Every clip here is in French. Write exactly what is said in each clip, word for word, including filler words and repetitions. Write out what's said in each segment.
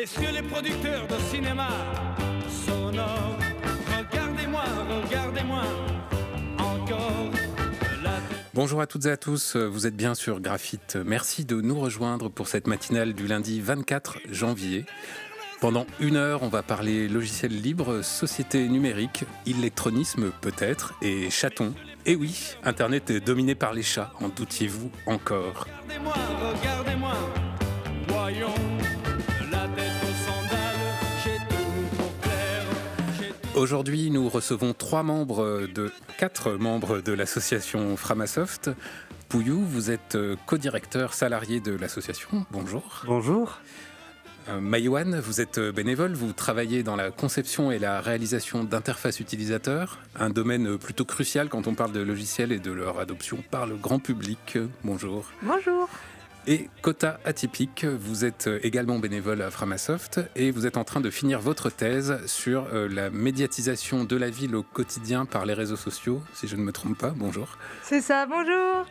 Messieurs les producteurs de cinéma sonore, regardez-moi, regardez-moi encore la... Bonjour à toutes et à tous, vous êtes bien sur Graphite. Merci de nous rejoindre pour cette matinale du lundi vingt-quatre janvier. Pendant une heure, on va parler logiciel libre, société numérique, électronisme peut-être et chatons. Et oui, Internet est dominé par les chats, en doutiez-vous encore? Regardez-moi, regardez-moi, voyons la tête aux sandales, j'ai tout pour plaire, j'ai tout... Aujourd'hui, nous recevons trois membres de quatre membres de l'association Framasoft. Pouillou, vous êtes co-directeur salarié de l'association. Bonjour. Bonjour. Euh, Maïwan, vous êtes bénévole, vous travaillez dans la conception et la réalisation d'interfaces utilisateurs, un domaine plutôt crucial quand on parle de logiciels et de leur adoption par le grand public. Bonjour. Bonjour. Et Kota Atypique, vous êtes également bénévole à Framasoft et vous êtes en train de finir votre thèse sur euh, la médiatisation de la ville au quotidien par les réseaux sociaux, si je ne me trompe pas. Bonjour. C'est ça, bonjour.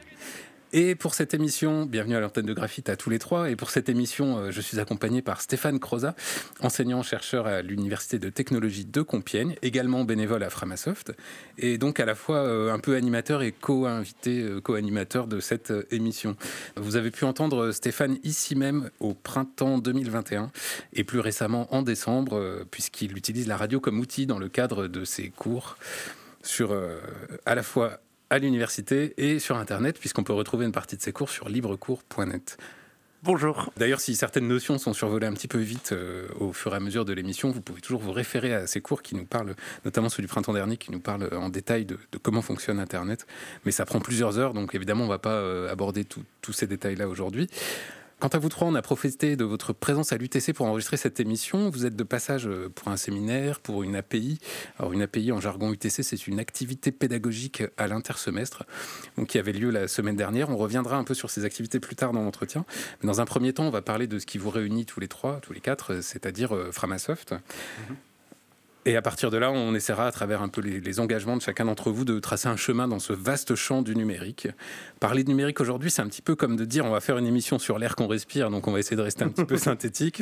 Et pour cette émission, bienvenue à l'antenne de Graphite à tous les trois. Et pour cette émission, euh, je suis accompagné par Stéphane Croza, enseignant-chercheur à l'Université de technologie de Compiègne, également bénévole à Framasoft, et donc à la fois euh, un peu animateur et co-invité, euh, co-animateur de cette euh, émission. Vous avez pu entendre Stéphane ici même au printemps deux mille vingt et un, et plus récemment en décembre, euh, puisqu'il utilise la radio comme outil dans le cadre de ses cours sur euh, à la fois à l'université et sur Internet, puisqu'on peut retrouver une partie de ses cours sur librecours point net. Bonjour. D'ailleurs, si certaines notions sont survolées un petit peu vite euh, au fur et à mesure de l'émission, vous pouvez toujours vous référer à ces cours qui nous parlent, notamment ceux du printemps dernier, qui nous parlent en détail de, de comment fonctionne Internet. Mais ça prend plusieurs heures, donc évidemment, on ne va pas euh, aborder tous ces détails-là aujourd'hui. Quant à vous trois, on a profité de votre présence à l'U T C pour enregistrer cette émission. Vous êtes de passage pour un séminaire, pour une A P I. Alors une A P I en jargon U T C, c'est une activité pédagogique à l'intersemestre, donc qui avait lieu la semaine dernière. On reviendra un peu sur ces activités plus tard dans l'entretien. Mais dans un premier temps, on va parler de ce qui vous réunit tous les trois, tous les quatre, c'est-à-dire euh, Framasoft. Mm-hmm. Et à partir de là, on essaiera, à travers un peu les, les engagements de chacun d'entre vous, de tracer un chemin dans ce vaste champ du numérique. Parler de numérique aujourd'hui, c'est un petit peu comme de dire on va faire une émission sur l'air qu'on respire, donc on va essayer de rester un petit peu synthétique.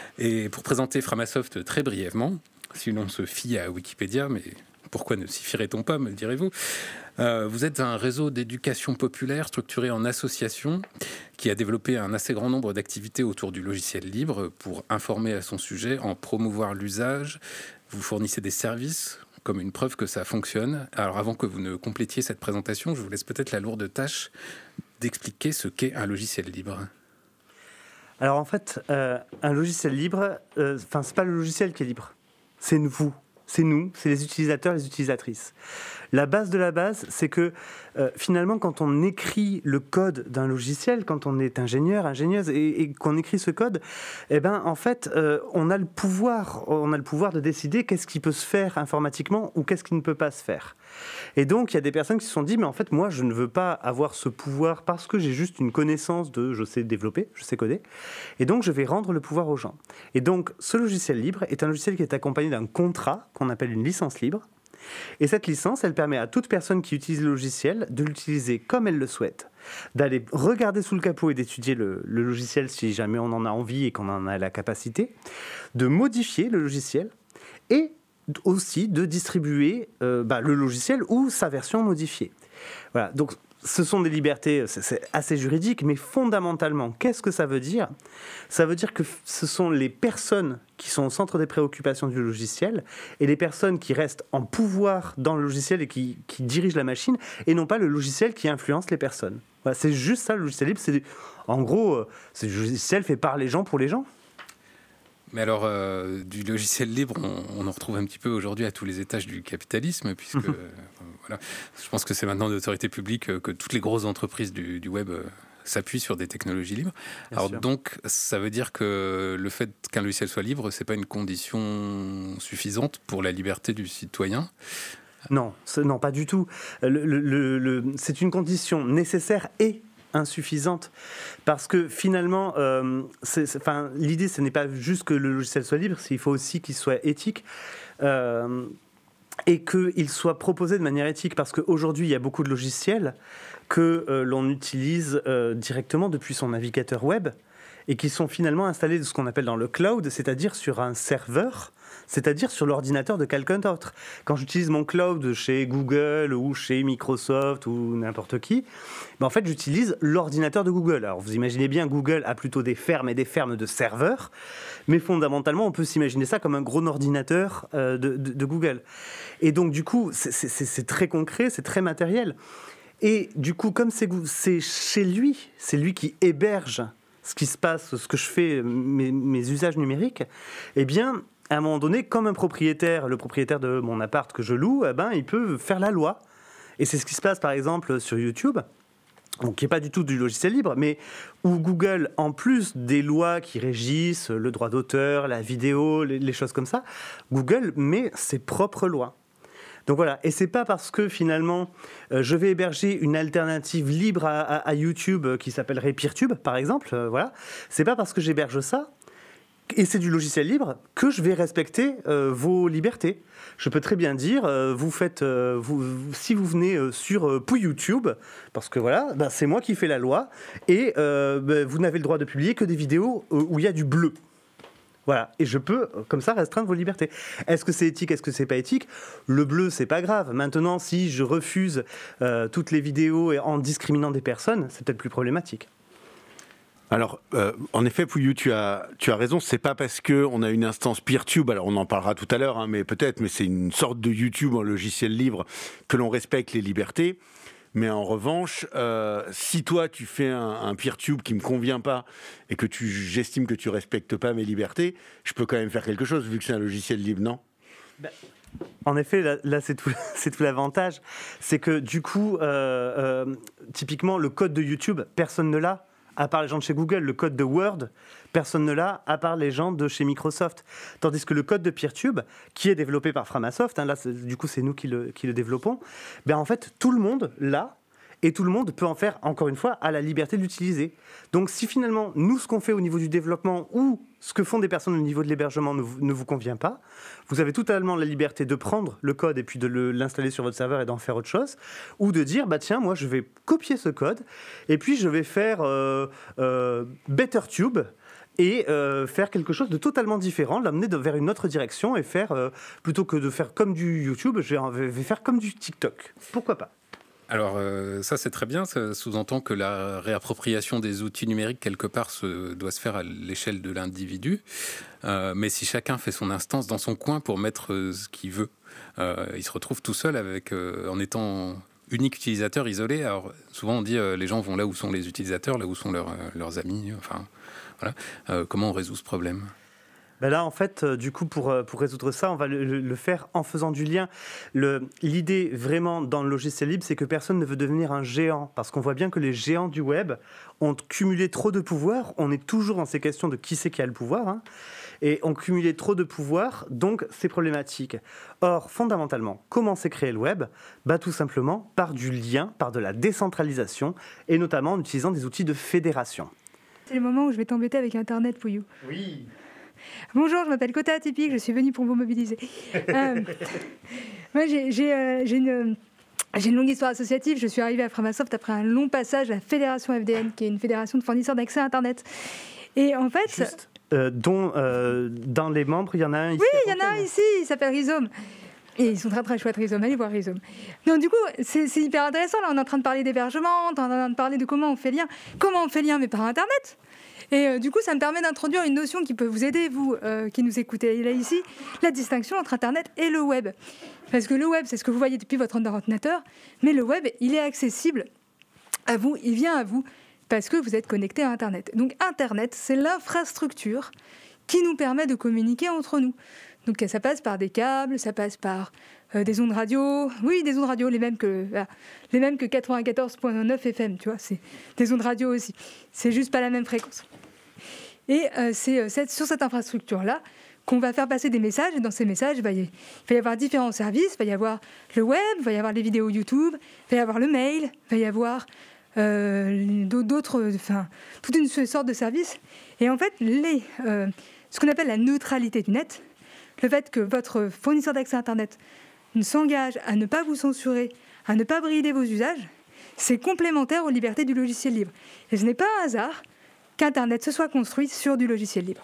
Et pour présenter Framasoft très brièvement, si l'on se fie à Wikipédia, mais pourquoi ne s'y fierait-on pas, me direz-vous ? Euh, vous êtes un réseau d'éducation populaire structuré en association qui a développé un assez grand nombre d'activités autour du logiciel libre pour informer à son sujet, en promouvoir l'usage. Vous fournissez des services comme une preuve que ça fonctionne. Alors avant que vous ne complétiez cette présentation, je vous laisse peut-être la lourde tâche d'expliquer ce qu'est un logiciel libre. Alors en fait, euh, un logiciel libre, euh, enfin c'est pas le logiciel qui est libre, c'est vous. C'est nous, c'est les utilisateurs, les utilisatrices. La base de la base, c'est que euh, finalement, quand on écrit le code d'un logiciel, quand on est ingénieur, ingénieuse, et, et qu'on écrit ce code, eh ben, en fait, euh, on a le pouvoir, on a le pouvoir de décider qu'est-ce qui peut se faire informatiquement ou qu'est-ce qui ne peut pas se faire. Et donc, il y a des personnes qui se sont dit, mais en fait, moi, je ne veux pas avoir ce pouvoir parce que j'ai juste une connaissance de, je sais développer, je sais coder, et donc je vais rendre le pouvoir aux gens. Et donc, ce logiciel libre est un logiciel qui est accompagné d'un contrat qu'on appelle une licence libre. Et cette licence, elle permet à toute personne qui utilise le logiciel de l'utiliser comme elle le souhaite, d'aller regarder sous le capot et d'étudier le, le logiciel si jamais on en a envie et qu'on en a la capacité, de modifier le logiciel et aussi de distribuer euh, bah, le logiciel ou sa version modifiée. Voilà, donc ce sont des libertés, c'est, c'est assez juridique, mais fondamentalement, qu'est-ce que ça veut dire ? Ça veut dire que ce sont les personnes qui sont au centre des préoccupations du logiciel et les personnes qui restent en pouvoir dans le logiciel et qui, qui dirigent la machine, et non pas le logiciel qui influence les personnes. Voilà, c'est juste ça, le logiciel libre. C'est, en gros, c'est le logiciel fait par les gens pour les gens. Mais alors, euh, du logiciel libre, on, on en retrouve un petit peu aujourd'hui à tous les étages du capitalisme, puisque euh, voilà, je pense que c'est maintenant d'autorité publique euh, que toutes les grosses entreprises du, du web euh, s'appuient sur des technologies libres. Bien alors sûr. Donc, ça veut dire que le fait qu'un logiciel soit libre, c'est pas une condition suffisante pour la liberté du citoyen. Non, non, pas du tout. Le, le, le, c'est une condition nécessaire et insuffisante, parce que finalement, euh, c'est, c'est, enfin, l'idée, ce n'est pas juste que le logiciel soit libre, il faut aussi qu'il soit éthique. Euh, et qu'il soit proposé de manière éthique, parce qu'aujourd'hui, il y a beaucoup de logiciels que euh, l'on utilise euh, directement depuis son navigateur web, et qui sont finalement installés de ce qu'on appelle dans le cloud, c'est-à-dire sur un serveur, c'est-à-dire sur l'ordinateur de quelqu'un d'autre. Quand j'utilise mon cloud chez Google ou chez Microsoft ou n'importe qui, ben en fait, j'utilise l'ordinateur de Google. Alors, vous imaginez bien, Google a plutôt des fermes et des fermes de serveurs, mais fondamentalement, on peut s'imaginer ça comme un gros ordinateur euh, de, de, de Google. Et donc, du coup, c'est, c'est, c'est très concret, c'est très matériel. Et du coup, comme c'est, c'est chez lui, c'est lui qui héberge ce qui se passe, ce que je fais, mes, mes usages numériques, eh bien, à un moment donné, comme un propriétaire, le propriétaire de mon appart que je loue, eh ben, il peut faire la loi. Et c'est ce qui se passe, par exemple, sur YouTube, donc, qui n'est pas du tout du logiciel libre, mais où Google, en plus des lois qui régissent le droit d'auteur, la vidéo, les, les choses comme ça, Google met ses propres lois. Donc voilà, et c'est pas parce que finalement euh, je vais héberger une alternative libre à, à, à YouTube euh, qui s'appellerait Peertube, par exemple, euh, voilà, c'est pas parce que j'héberge ça, et c'est du logiciel libre, que je vais respecter euh, vos libertés. Je peux très bien dire, euh, vous faites, euh, vous, vous, si vous venez euh, sur euh, PouYouTube, parce que voilà, ben, c'est moi qui fais la loi, et euh, ben, vous n'avez le droit de publier que des vidéos euh, où il y a du bleu. Voilà, et je peux, comme ça, restreindre vos libertés. Est-ce que c'est éthique, est-ce que c'est pas éthique ? Le bleu, c'est pas grave. Maintenant, si je refuse euh, toutes les vidéos en discriminant des personnes, c'est peut-être plus problématique. Alors, euh, en effet, Pouillou, tu as, tu as raison, c'est pas parce qu'on a une instance Peertube, alors on en parlera tout à l'heure, hein, mais peut-être, mais c'est une sorte de YouTube en logiciel libre, que l'on respecte les libertés. Mais en revanche, euh, si toi tu fais un, un Peertube qui me convient pas et que tu, j'estime que tu respectes pas mes libertés, je peux quand même faire quelque chose vu que c'est un logiciel libre, non ? Ben, en effet, là, là c'est, tout, c'est tout l'avantage. C'est que du coup, euh, euh, typiquement, le code de YouTube, personne ne l'a, à part les gens de chez Google. Le code de Word, personne ne l'a, à part les gens de chez Microsoft. Tandis que le code de Peertube, qui est développé par Framasoft, hein, là, du coup, c'est nous qui le, qui le développons, ben, en fait, tout le monde l'a. Et tout le monde peut en faire, encore une fois, à la liberté de l'utiliser. Donc si finalement, nous, ce qu'on fait au niveau du développement ou ce que font des personnes au niveau de l'hébergement ne vous, ne vous convient pas, vous avez totalement la liberté de prendre le code et puis de le, l'installer sur votre serveur et d'en faire autre chose, ou de dire, bah tiens, moi, je vais copier ce code et puis je vais faire euh, euh, BetterTube et euh, faire quelque chose de totalement différent, l'amener de, vers une autre direction et faire, euh, plutôt que de faire comme du YouTube, je vais, vais faire comme du TikTok. Pourquoi pas ? Alors euh, ça c'est très bien, ça sous-entend que la réappropriation des outils numériques quelque part se, doit se faire à l'échelle de l'individu, euh, mais si chacun fait son instance dans son coin pour mettre euh, ce qu'il veut, euh, il se retrouve tout seul avec, euh, en étant unique utilisateur isolé. Alors souvent on dit euh, les gens vont là où sont les utilisateurs, là où sont leurs, euh, leurs amis, enfin voilà. Euh, comment on résout ce problème ? Ben là, en fait, euh, du coup, pour, euh, pour résoudre ça, on va le, le faire en faisant du lien. Le, l'idée, vraiment, dans le logiciel libre, c'est que personne ne veut devenir un géant. Parce qu'on voit bien que les géants du web ont cumulé trop de pouvoir. On est toujours dans ces questions de qui c'est qui a le pouvoir. Hein, et ont cumulé trop de pouvoir, donc c'est problématique. Or, fondamentalement, comment s'est créé le web ? Ben, tout simplement par du lien, par de la décentralisation, et notamment en utilisant des outils de fédération. C'est le moment où je vais t'embêter avec Internet, Pouillou. Oui. Bonjour, je m'appelle Kota Atypique, je suis venue pour vous mobiliser. euh, moi, j'ai, j'ai, euh, j'ai, une, j'ai une longue histoire associative. Je suis arrivée à Framasoft après un long passage à la Fédération F D N, qui est une fédération de fournisseurs d'accès à Internet. Et en fait... Juste, euh, dont, euh, dans les membres, il y en a un ici. Oui, il y en a un ici, il s'appelle Rhizome. Et ils sont très très chouettes, Rhizome. Allez voir Rhizome. Donc du coup, c'est, c'est hyper intéressant. Là, on est en train de parler d'hébergement, on est en train de parler de comment on fait lien. Comment on fait lien, mais par Internet. Et euh, du coup, ça me permet d'introduire une notion qui peut vous aider, vous euh, qui nous écoutez là ici, la distinction entre Internet et le web. Parce que le web, c'est ce que vous voyez depuis votre ordinateur, mais le web, il est accessible à vous, il vient à vous, parce que vous êtes connecté à Internet. Donc Internet, c'est l'infrastructure qui nous permet de communiquer entre nous. Donc ça passe par des câbles, ça passe par euh, des ondes radio, oui, des ondes radio, les mêmes que, ah, les mêmes que quatre-vingt-quatorze virgule neuf F M, tu vois, c'est des ondes radio aussi. C'est juste pas la même fréquence. Et euh, c'est, euh, c'est sur cette infrastructure-là qu'on va faire passer des messages, et dans ces messages, il va y, il va y avoir différents services, il va y avoir le web, il va y avoir les vidéos YouTube, il va y avoir le mail, il va y avoir euh, d'autres, enfin, toute une sorte de services. Et en fait, les, euh, ce qu'on appelle la neutralité du net, le fait que votre fournisseur d'accès à Internet s'engage à ne pas vous censurer, à ne pas brider vos usages, c'est complémentaire aux libertés du logiciel libre. Et ce n'est pas un hasard qu'Internet se soit construit sur du logiciel libre.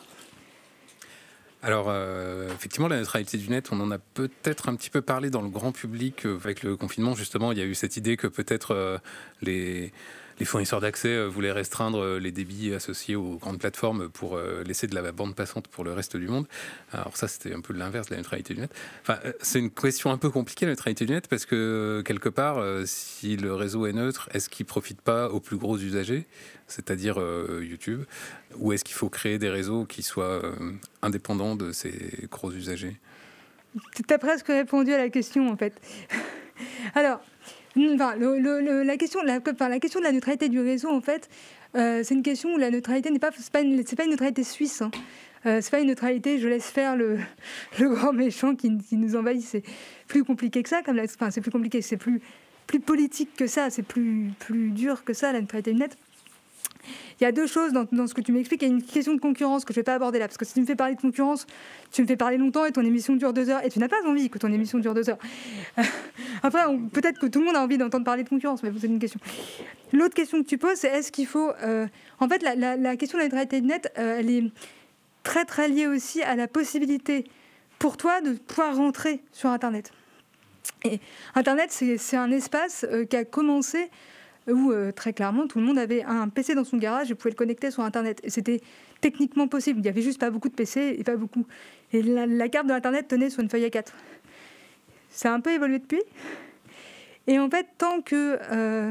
Alors, euh, effectivement, la neutralité du net, on en a peut-être un petit peu parlé dans le grand public euh, avec le confinement. Justement, il y a eu cette idée que peut-être euh, les, les fournisseurs d'accès euh, voulaient restreindre les débits associés aux grandes plateformes pour euh, laisser de la bande passante pour le reste du monde. Alors ça, c'était un peu l'inverse de la neutralité du net. Enfin, euh, c'est une question un peu compliquée, la neutralité du net, parce que euh, quelque part, euh, si le réseau est neutre, est-ce qu'il ne profite pas aux plus gros usagers, c'est-à-dire euh, YouTube, ou est-ce qu'il faut créer des réseaux qui soient euh, indépendants de ces gros usagers? Tu as presque répondu à la question, en fait. Alors, enfin, le, le, le, la, question, la, enfin, la question de la neutralité du réseau, en fait, euh, c'est une question où la neutralité n'est pas... C'est pas une, c'est pas une neutralité suisse, hein. Euh, c'est pas une neutralité, je laisse faire le, le grand méchant qui, qui nous envahit. C'est plus compliqué que ça. Comme la, enfin, c'est plus compliqué, c'est plus, plus politique que ça, c'est plus, plus dur que ça, la neutralité du net. Il y a deux choses dans, dans ce que tu m'expliques. Il y a une question de concurrence que je ne vais pas aborder là, parce que si tu me fais parler de concurrence, tu me fais parler longtemps et ton émission dure deux heures, et tu n'as pas envie que ton émission dure deux heures. Euh, après, on, peut-être que tout le monde a envie d'entendre parler de concurrence, mais c'est une question. L'autre question que tu poses, c'est est-ce qu'il faut... Euh, en fait, la, la, la question de la neutralité du net, euh, elle est très très liée aussi à la possibilité pour toi de pouvoir rentrer sur Internet. Et Internet, c'est, c'est un espace euh, qui a commencé... où euh, très clairement tout le monde avait un P C dans son garage et pouvait le connecter sur Internet. Et c'était techniquement possible. Il n'y avait juste pas beaucoup de P C et pas beaucoup. Et la, la carte de l'Internet tenait sur une feuille A quatre. Ça a un peu évolué depuis. Et en fait, tant que euh,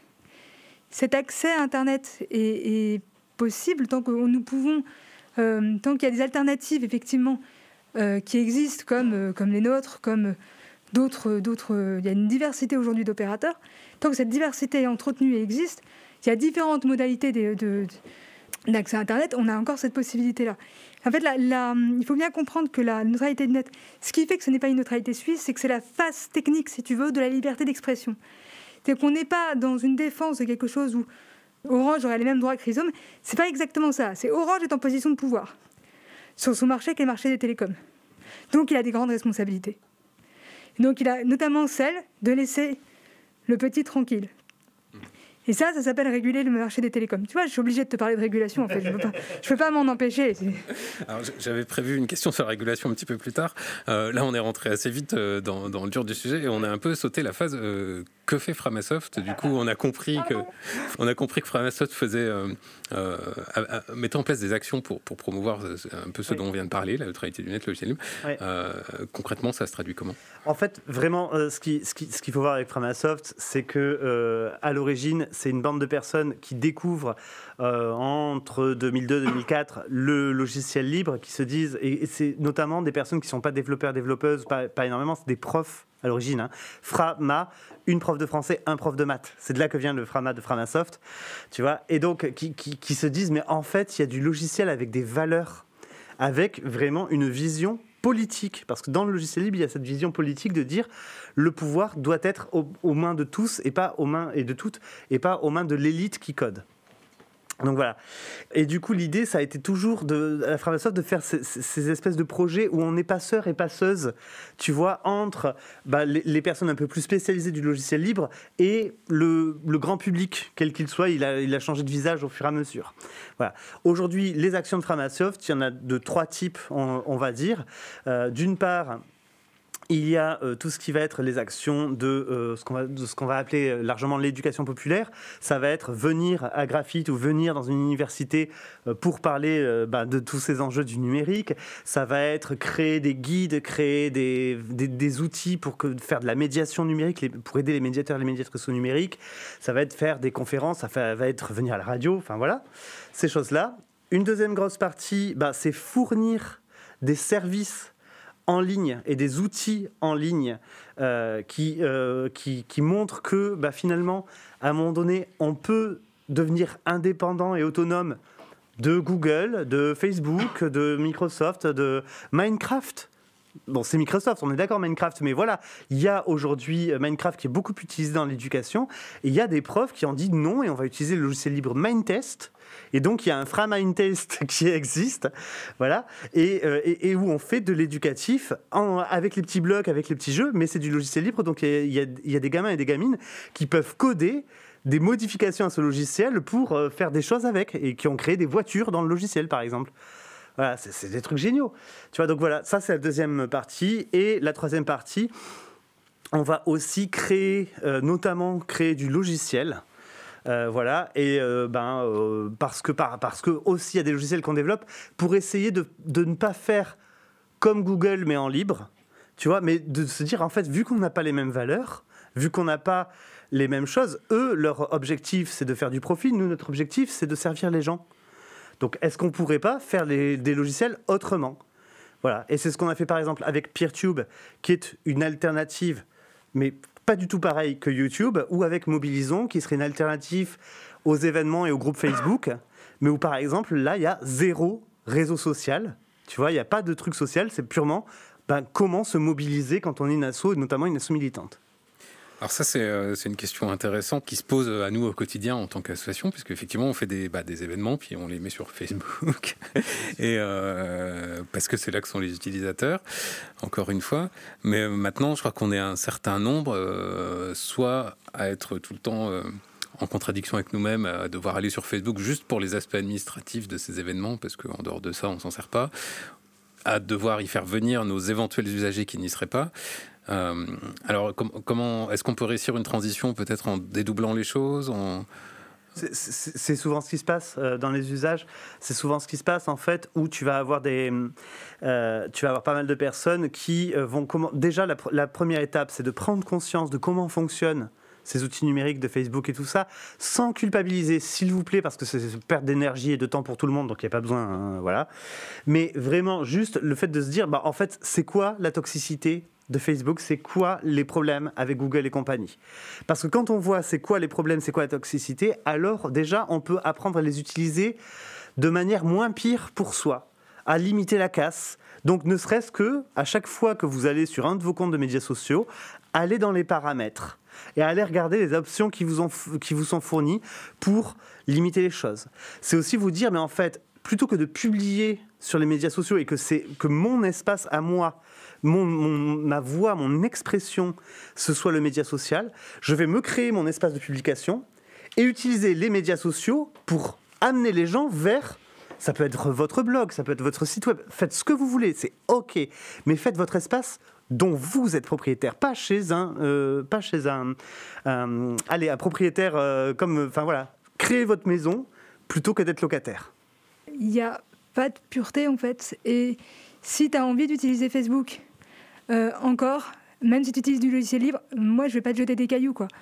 cet accès à Internet est, est possible, tant que nous pouvons, euh, tant qu'il y a des alternatives effectivement euh, qui existent comme, euh, comme les nôtres, comme d'autres, d'autres, euh, il y a une diversité aujourd'hui d'opérateurs. Tant que cette diversité est entretenue et existe, il y a différentes modalités de, de, de, d'accès à Internet, on a encore cette possibilité-là. En fait, la, la, il faut bien comprendre que la neutralité de net, ce qui fait que ce n'est pas une neutralité suisse, c'est que c'est la face technique, si tu veux, de la liberté d'expression. C'est qu'on n'est pas dans une défense de quelque chose où Orange aurait les mêmes droits que Rhizome. C'est pas exactement ça. C'est Orange est en position de pouvoir sur son marché qui est le marché des télécoms. Donc, il a des grandes responsabilités. Donc, il a notamment celle de laisser le petit tranquille. Et ça, ça s'appelle réguler le marché des télécoms. Tu vois, je suis obligée de te parler de régulation, en fait. Je ne peux pas, je peux pas m'en empêcher. Alors, j'avais prévu une question sur la régulation un petit peu plus tard. Euh, là, on est rentré assez vite euh, dans, dans le dur du sujet et on a un peu sauté la phase euh, que fait Framasoft. Du coup, on a compris que, on a compris que Framasoft faisait, euh, euh, à, à, mettait en place des actions pour, pour promouvoir un peu ce oui. dont on vient de parler, la neutralité du net, le logiciel libre. Oui. Euh, concrètement, ça se traduit comment ? En fait, vraiment, euh, ce, qui, ce, qui, ce qu'il faut voir avec Framasoft, c'est que euh, à l'origine, c'est une bande de personnes qui découvrent euh, entre deux mille deux et deux mille quatre le logiciel libre, qui se disent, et, et c'est notamment des personnes qui ne sont pas développeurs, développeuses, pas, pas énormément, c'est des profs à l'origine. Hein. Frama, une prof de français, un prof de maths. C'est de là que vient le Frama de Framasoft, tu vois. Et donc, qui, qui, qui se disent, mais en fait, il y a du logiciel avec des valeurs, avec vraiment une vision politique, parce que dans le logiciel libre, il y a cette vision politique de dire le pouvoir doit être aux, aux mains de tous et pas aux mains et de toutes et pas aux mains de l'élite qui code. Donc voilà. Et du coup, l'idée, ça a été toujours de, à la Framasoft de faire ces, ces espèces de projets où on est passeur et passeuse, tu vois, entre bah, les, les personnes un peu plus spécialisées du logiciel libre et le, le grand public, quel qu'il soit. Il a, il a changé de visage au fur et à mesure. Voilà. Aujourd'hui, les actions de Framasoft, il y en a de trois types, on, on va dire. Euh, d'une part, il y a euh, tout ce qui va être les actions de, euh, ce qu'on va, de ce qu'on va appeler largement l'éducation populaire. Ça va être venir à Graphite ou venir dans une université euh, pour parler euh, bah, de tous ces enjeux du numérique. Ça va être créer des guides, créer des, des, des outils pour que, faire de la médiation numérique, les, pour aider les médiateurs et les médiatrices au numérique. Ça va être faire des conférences, ça va, va être venir à la radio, enfin voilà, ces choses-là. Une deuxième grosse partie, bah, c'est fournir des services en ligne et des outils en ligne euh, qui, euh, qui, qui montrent que bah, finalement, à un moment donné, on peut devenir indépendant et autonome de Google, de Facebook, de Microsoft, de Minecraft. Bon, c'est Microsoft, on est d'accord, Minecraft, mais voilà, il y a aujourd'hui Minecraft qui est beaucoup utilisé dans l'éducation, et il y a des profs qui ont dit non, et on va utiliser le logiciel libre Mindtest, et donc il y a un FraMindTest qui existe, voilà, et, euh, et, et où on fait de l'éducatif en, avec les petits blocs, avec les petits jeux, mais c'est du logiciel libre, donc il y a, il y a, il y a des gamins et des gamines qui peuvent coder des modifications à ce logiciel pour euh, faire des choses avec, et qui ont créé des voitures dans le logiciel, par exemple. Voilà, c'est, c'est des trucs géniaux. Tu vois, donc voilà, ça c'est la deuxième partie. Et la troisième partie, on va aussi créer, euh, notamment créer du logiciel. Euh, voilà, et euh, ben, euh, parce que par, parce que aussi il y a des logiciels qu'on développe pour essayer de, de ne pas faire comme Google mais en libre, tu vois, mais de se dire en fait, vu qu'on n'a pas les mêmes valeurs, vu qu'on n'a pas les mêmes choses, eux leur objectif c'est de faire du profit, nous notre objectif c'est de servir les gens. Donc est-ce qu'on pourrait pas faire les, des logiciels autrement? Voilà, et c'est ce qu'on a fait par exemple avec PeerTube, qui est une alternative, mais pas du tout pareil que YouTube, ou avec Mobilisons, qui serait une alternative aux événements et aux groupes Facebook, mais où par exemple, là, il y a zéro réseau social. Tu vois, il n'y a pas de truc social, c'est purement ben, comment se mobiliser quand on est une asso, notamment une asso militante. Alors ça, c'est, euh, c'est une question intéressante qui se pose à nous au quotidien en tant qu'association, puisque effectivement, on fait des, bah, des événements, puis on les met sur Facebook, et euh, parce que c'est là que sont les utilisateurs, encore une fois. Mais maintenant, je crois qu'on est un certain nombre, euh, soit à être tout le temps euh, en contradiction avec nous-mêmes, à devoir aller sur Facebook juste pour les aspects administratifs de ces événements, parce qu'en dehors de ça, on s'en sert pas, à devoir y faire venir nos éventuels usagers qui n'y seraient pas. Euh, alors, com- comment est-ce qu'on peut réussir une transition peut-être en dédoublant les choses en... c'est, c'est, c'est souvent ce qui se passe euh, dans les usages. C'est souvent ce qui se passe en fait où tu vas avoir des, euh, tu vas avoir pas mal de personnes qui euh, vont comment. Déjà, la, pr- la première étape, c'est de prendre conscience de comment fonctionnent ces outils numériques de Facebook et tout ça, sans culpabiliser, s'il vous plaît, parce que c'est une perte d'énergie et de temps pour tout le monde, donc il n'y a pas besoin, hein, voilà. Mais vraiment, juste le fait de se dire, bah, en fait, c'est quoi la toxicité de Facebook, c'est quoi les problèmes avec Google et compagnie. Parce que quand on voit c'est quoi les problèmes, c'est quoi la toxicité, alors déjà, on peut apprendre à les utiliser de manière moins pire pour soi, à limiter la casse. Donc, ne serait-ce que, à chaque fois que vous allez sur un de vos comptes de médias sociaux, allez dans les paramètres et allez regarder les options qui vous, ont, qui vous sont fournies pour limiter les choses. C'est aussi vous dire, mais en fait, plutôt que de publier sur les médias sociaux et que, c'est, que mon espace à moi, mon, mon, ma voix, mon expression, ce soit le média social, je vais me créer mon espace de publication et utiliser les médias sociaux pour amener les gens vers... Ça peut être votre blog, ça peut être votre site web. Faites ce que vous voulez, c'est OK. Mais faites votre espace dont vous êtes propriétaire, pas chez un, euh, pas chez un, un, allez, un propriétaire euh, comme, enfin voilà, créez votre maison plutôt que d'être locataire. Il n'y a pas de pureté en fait. Et si tu as envie d'utiliser Facebook, euh, encore, même si tu utilises du logiciel libre, moi je vais pas te jeter des cailloux quoi.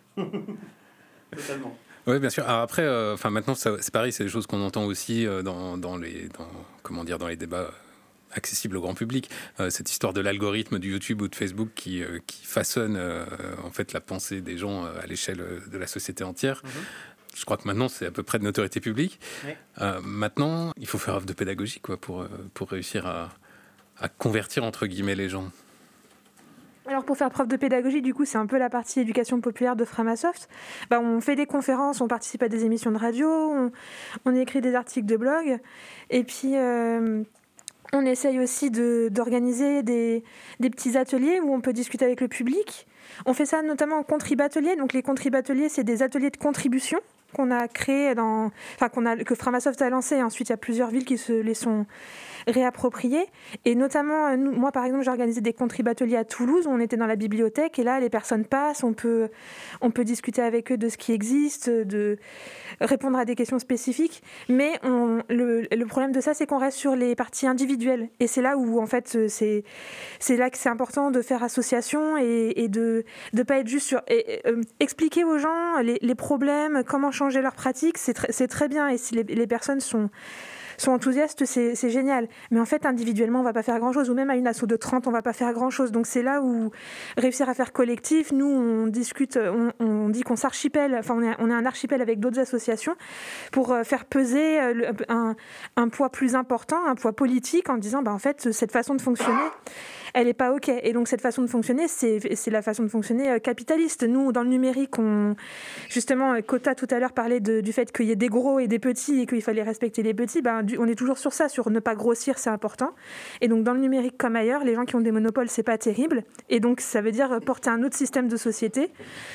Totalement. Oui, bien sûr. Alors après, euh, enfin maintenant, ça, c'est pareil, c'est des choses qu'on entend aussi euh, dans, dans les, dans, comment dire, dans les débats accessibles au grand public. Euh, cette histoire de l'algorithme du YouTube ou de Facebook qui, euh, qui façonne euh, en fait la pensée des gens euh, à l'échelle de la société entière. Mm-hmm. Je crois que maintenant, c'est à peu près de notoriété publique. Oui. Euh, maintenant, il faut faire œuvre de pédagogie quoi, pour, pour réussir à, à convertir entre guillemets les gens. Alors pour faire preuve de pédagogie, du coup, c'est un peu la partie éducation populaire de Framasoft. Bah, on fait des conférences, on participe à des émissions de radio, on, on écrit des articles de blog, et puis euh, on essaye aussi de, d'organiser des, des petits ateliers où on peut discuter avec le public. On fait ça notamment en contribateliers. Donc les contribateliers, c'est des ateliers de contribution qu'on a créés dans, enfin qu'on a, que Framasoft a lancé. Et ensuite, il y a plusieurs villes qui se les sont réappropriés. Et notamment, nous, moi par exemple, j'ai organisé des contribateliers à Toulouse où on était dans la bibliothèque et là les personnes passent, on peut, on peut discuter avec eux de ce qui existe, de répondre à des questions spécifiques. Mais on, le, le problème de ça, c'est qu'on reste sur les parties individuelles et c'est là où en fait c'est, c'est là que c'est important de faire association et, et de ne pas être juste sur et, euh, expliquer aux gens les, les problèmes, comment changer leurs pratiques, c'est, tr- c'est très bien et si les, les personnes sont sont enthousiastes, c'est, c'est génial. Mais en fait, individuellement, on ne va pas faire grand-chose. Ou même à une asso de trente, on ne va pas faire grand-chose. Donc c'est là où réussir à faire collectif, nous, on discute, on, on dit qu'on s'archipelle, enfin, on est, on est un archipel avec d'autres associations pour faire peser un, un poids plus important, un poids politique, en disant, bah, en fait, cette façon de fonctionner, elle n'est pas OK. Et donc, cette façon de fonctionner, c'est, c'est la façon de fonctionner capitaliste. Nous, dans le numérique, on, justement, Kota, tout à l'heure, parlait de, du fait qu'il y ait des gros et des petits et qu'il fallait respecter les petits. Ben, on est toujours sur ça, sur ne pas grossir, c'est important. Et donc, dans le numérique comme ailleurs, les gens qui ont des monopoles, c'est pas terrible. Et donc, ça veut dire porter un autre système de société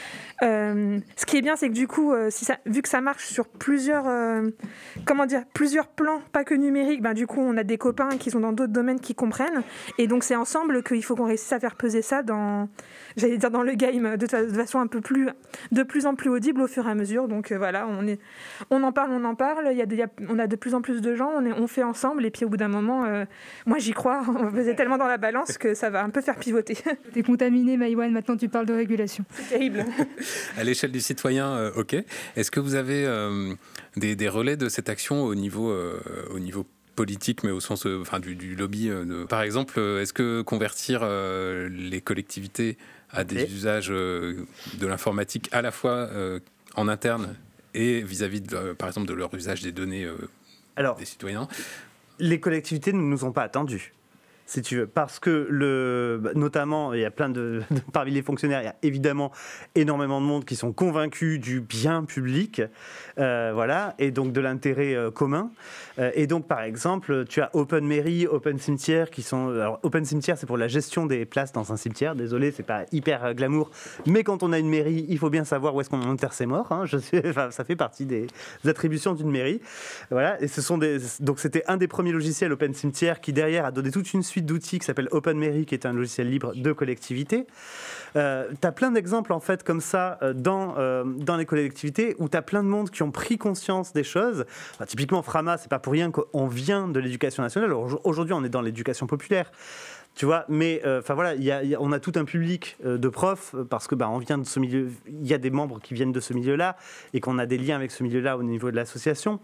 Euh, ce qui est bien, c'est que du coup, euh, si ça, vu que ça marche sur plusieurs, euh, comment dire, plusieurs plans, pas que numériques, ben, du coup, on a des copains qui sont dans d'autres domaines qui comprennent. Et donc, c'est ensemble qu'il faut qu'on réussisse à faire peser ça dans, j'allais dire dans le game, de, de façon un peu plus, de plus en plus audible au fur et à mesure. Donc euh, voilà, on, est, on en parle, on en parle. Il y a des, il y a, on a de plus en plus de gens, on, est, on fait ensemble. Et puis au bout d'un moment, euh, moi j'y crois, on faisait tellement dans la balance que ça va un peu faire pivoter. T'es contaminé, Maïwan, maintenant tu parles de régulation. C'est terrible. À l'échelle du citoyen, euh, ok. Est-ce que vous avez euh, des, des relais de cette action au niveau, euh, au niveau politique, mais au sens euh, enfin, du, du lobby euh, de... Par exemple, euh, est-ce que convertir euh, les collectivités à des et... usages euh, de l'informatique à la fois euh, en interne et vis-à-vis, de, euh, par exemple, de leur usage des données euh, Alors, des citoyens? Les collectivités ne nous ont pas attendus, si tu veux, parce que le, notamment, il y a plein de, de parmi les fonctionnaires, il y a évidemment énormément de monde qui sont convaincus du bien public, euh, voilà, et donc de l'intérêt euh, commun. Euh, et donc, par exemple, tu as Open Mairie, Open Cimetière, qui sont, alors Open Cimetière, c'est pour la gestion des places dans un cimetière. Désolé, c'est pas hyper euh, glamour, mais quand on a une mairie, il faut bien savoir où est-ce qu'on enterre ses morts. Hein, je sais, enfin, ça fait partie des, des attributions d'une mairie, voilà. Et ce sont des, donc c'était un des premiers logiciels Open Cimetière qui derrière a donné toute une suite d'outils qui s'appelle Open Mairie, qui est un logiciel libre de collectivité. Euh, tu as plein d'exemples en fait comme ça euh, dans, euh, dans les collectivités où tu as plein de monde qui ont pris conscience des choses. Enfin, typiquement Frama, c'est pas pour rien qu'on vient de l'éducation nationale. Alors, aujourd'hui, on est dans l'éducation populaire. Tu vois, mais enfin euh, voilà, y a, y a, on a tout un public euh, de profs parce que bah, on vient de ce milieu. Il y a des membres qui viennent de ce milieu-là et qu'on a des liens avec ce milieu-là au niveau de l'association.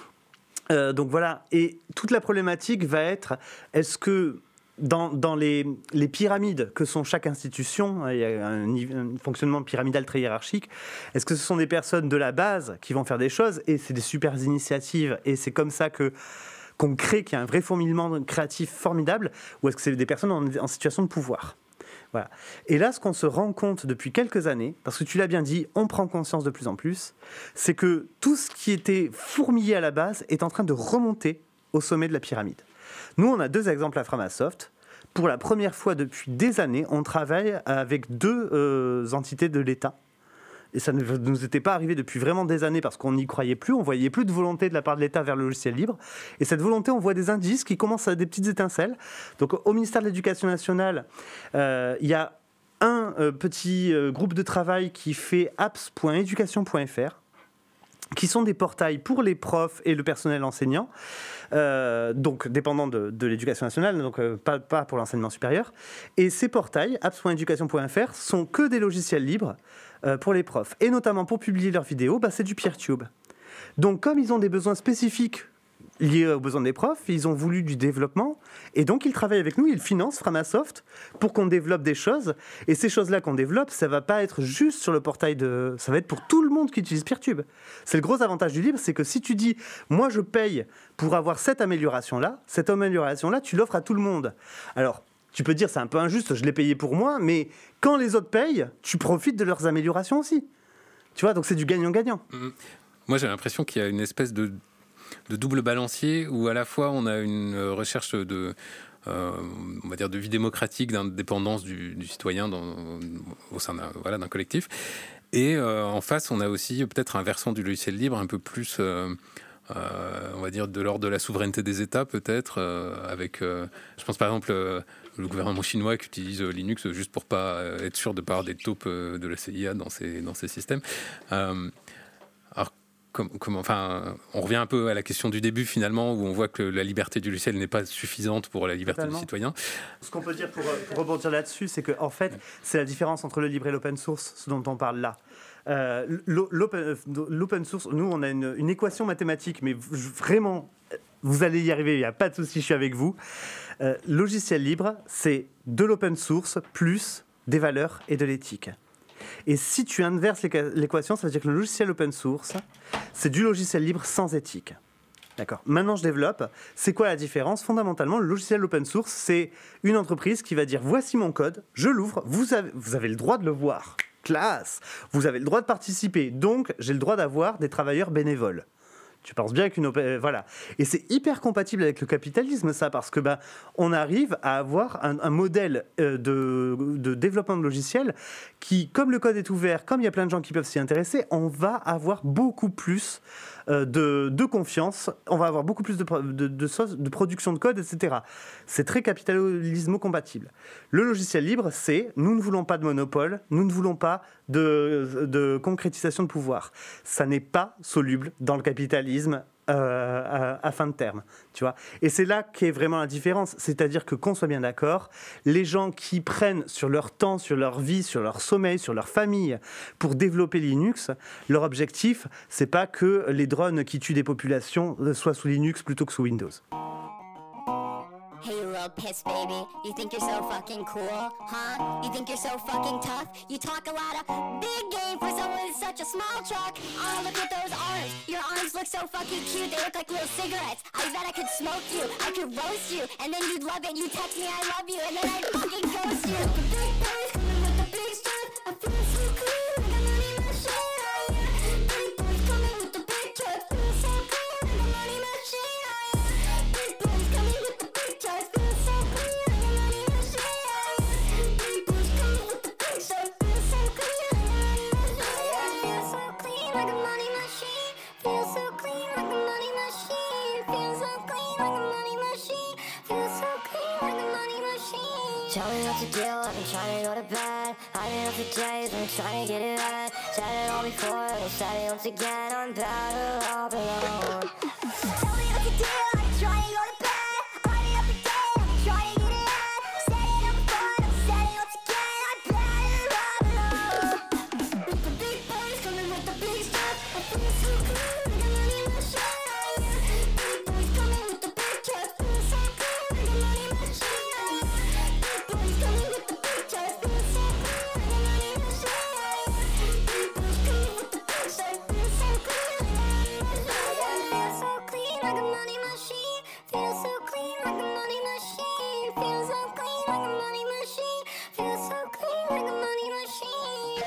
Euh, donc voilà, et toute la problématique va être, est-ce que dans, dans les, les pyramides que sont chaque institution, il y a un, un fonctionnement pyramidal très hiérarchique, est-ce que ce sont des personnes de la base qui vont faire des choses, et c'est des super initiatives, et c'est comme ça que qu'on crée, qu'il y a un vrai fourmillement créatif formidable, ou est-ce que c'est des personnes en, en situation de pouvoir ? Voilà. Et là, ce qu'on se rend compte depuis quelques années, parce que tu l'as bien dit, on prend conscience de plus en plus, c'est que tout ce qui était fourmillé à la base est en train de remonter au sommet de la pyramide. Nous, on a deux exemples à Framasoft. Pour la première fois depuis des années, on travaille avec deux euh, entités de l'État. Et ça ne nous était pas arrivé depuis vraiment des années parce qu'on n'y croyait plus, on voyait plus de volonté de la part de l'État vers le logiciel libre. Et cette volonté, on voit des indices qui commencent à des petites étincelles. Donc au ministère de l'Éducation nationale, euh, il y a un euh, petit euh, groupe de travail qui fait apps point éducation point f r, qui sont des portails pour les profs et le personnel enseignant, euh, donc dépendant de, de l'éducation nationale, donc euh, pas, pas pour l'enseignement supérieur. Et ces portails, apps point éducation point f r, sont que des logiciels libres euh, pour les profs. Et notamment pour publier leurs vidéos, bah, c'est du PeerTube. Donc comme ils ont des besoins spécifiques liés aux besoins des profs, ils ont voulu du développement, et donc ils travaillent avec nous, ils financent Framasoft pour qu'on développe des choses, et ces choses-là qu'on développe, ça va pas être juste sur le portail de... ça va être pour tout le monde qui utilise PeerTube. C'est le gros avantage du libre, c'est que si tu dis, moi je paye pour avoir cette amélioration-là, cette amélioration-là, tu l'offres à tout le monde. Alors, tu peux dire, c'est un peu injuste, je l'ai payé pour moi, mais quand les autres payent, tu profites de leurs améliorations aussi. Tu vois, donc c'est du gagnant-gagnant. Mmh. Moi, j'ai l'impression qu'il y a une espèce de de double balancier où à la fois on a une recherche de, euh, on va dire de vie démocratique, d'indépendance du, du citoyen dans, au sein d'un, voilà, d'un collectif, et euh, en face on a aussi peut-être un versant du logiciel libre un peu plus, euh, euh, on va dire de l'ordre de la souveraineté des États peut-être, euh, avec, euh, je pense par exemple euh, le gouvernement chinois qui utilise Linux juste pour pas être sûr de ne pas avoir des taupes de la C I A dans ses, dans ses systèmes. Euh, alors Comme, comme, enfin, on revient un peu à la question du début finalement, où on voit que la liberté du logiciel n'est pas suffisante pour la liberté Totalement. Du citoyen. Ce qu'on peut dire pour, pour rebondir là-dessus, c'est que en fait, c'est la différence entre le libre et l'open source, ce dont on parle là. Euh, l'open, l'open source, nous, on a une, une équation mathématique, mais vraiment, vous allez y arriver, il n'y a pas de souci, je suis avec vous. Euh, logiciel libre, c'est de l'open source plus des valeurs et de l'éthique. Et si tu inverses l'équation, ça veut dire que le logiciel open source, c'est du logiciel libre sans éthique. D'accord. Maintenant, je développe. C'est quoi la différence ? Fondamentalement, le logiciel open source, c'est une entreprise qui va dire « Voici mon code, je l'ouvre, vous avez, vous avez le droit de le voir. Classe ! Vous avez le droit de participer. Donc, j'ai le droit d'avoir des travailleurs bénévoles. » Tu penses bien qu'une opé- voilà. Et c'est hyper compatible avec le capitalisme, ça, parce que bah, on arrive à avoir un, un modèle euh, de, de développement de logiciels qui, comme le code est ouvert, comme il y a plein de gens qui peuvent s'y intéresser, on va avoir beaucoup plus euh, de, de confiance, on va avoir beaucoup plus de, de, de, de, de production de code, et cetera. C'est très capitalismo-compatible. Le logiciel libre, c'est nous ne voulons pas de monopole, nous ne voulons pas de, de concrétisation de pouvoir. Ça n'est pas soluble dans le capitalisme Euh, à, à fin de terme, tu vois. Et c'est là qu'est vraiment la différence, c'est-à-dire que qu'on soit bien d'accord, les gens qui prennent sur leur temps, sur leur vie, sur leur sommeil, sur leur famille pour développer Linux, leur objectif, c'est pas que les drones qui tuent des populations soient sous Linux plutôt que sous Windows. Hey, you little piss baby, you think you're so fucking cool, huh? You think you're so fucking tough? You talk a lot of big game for someone with such a small truck. Oh, look at those arms. Your arms look so fucking cute, they look like little cigarettes. I bet I could smoke you, I could roast you, and then you'd love it. You text me I love you, and then I'd fucking ghost you. The big boys coming with the big stuff. I feel so clean, like a money machine. Oh yeah, big boys coming with the big truck. Feel so clean, like a money machine. Oh yeah, big boys coming with the big truck. Feel so clean, like a money machine. Oh yeah, big boys coming with the big stuff. Feel so clean, like a money machine. Feel so clean, like a money machine. Feel so clean, like a money machine. Feel so clean, like a money machine. Feel so clean, like a money machine. Tell me what to do, I've been trying to go to bed. I've been up for days, I've been trying to get it right. Said it all before, I said it once again. I'm better off alone. Tell me what to do, I've been trying to go to bed. I've been up for days, I've been trying to get it right. Said it all before, I said it once again. I'm better off alone. With the big boys coming with the big stuff. I feel so clean, like a money machine. Oh yeah, big boys coming with the big truck. Feel so clean, like a money machine. Oh yeah, big boys coming with the big truck. Feel so clean, like a money machine. Oh yeah, big boys coming with the big stuff. Feel so clean, like a money machine. Feel so clean, like a money machine. Feel so clean, like a money machine. Feel so clean, like a money machine. Feel so clean, like a money machine.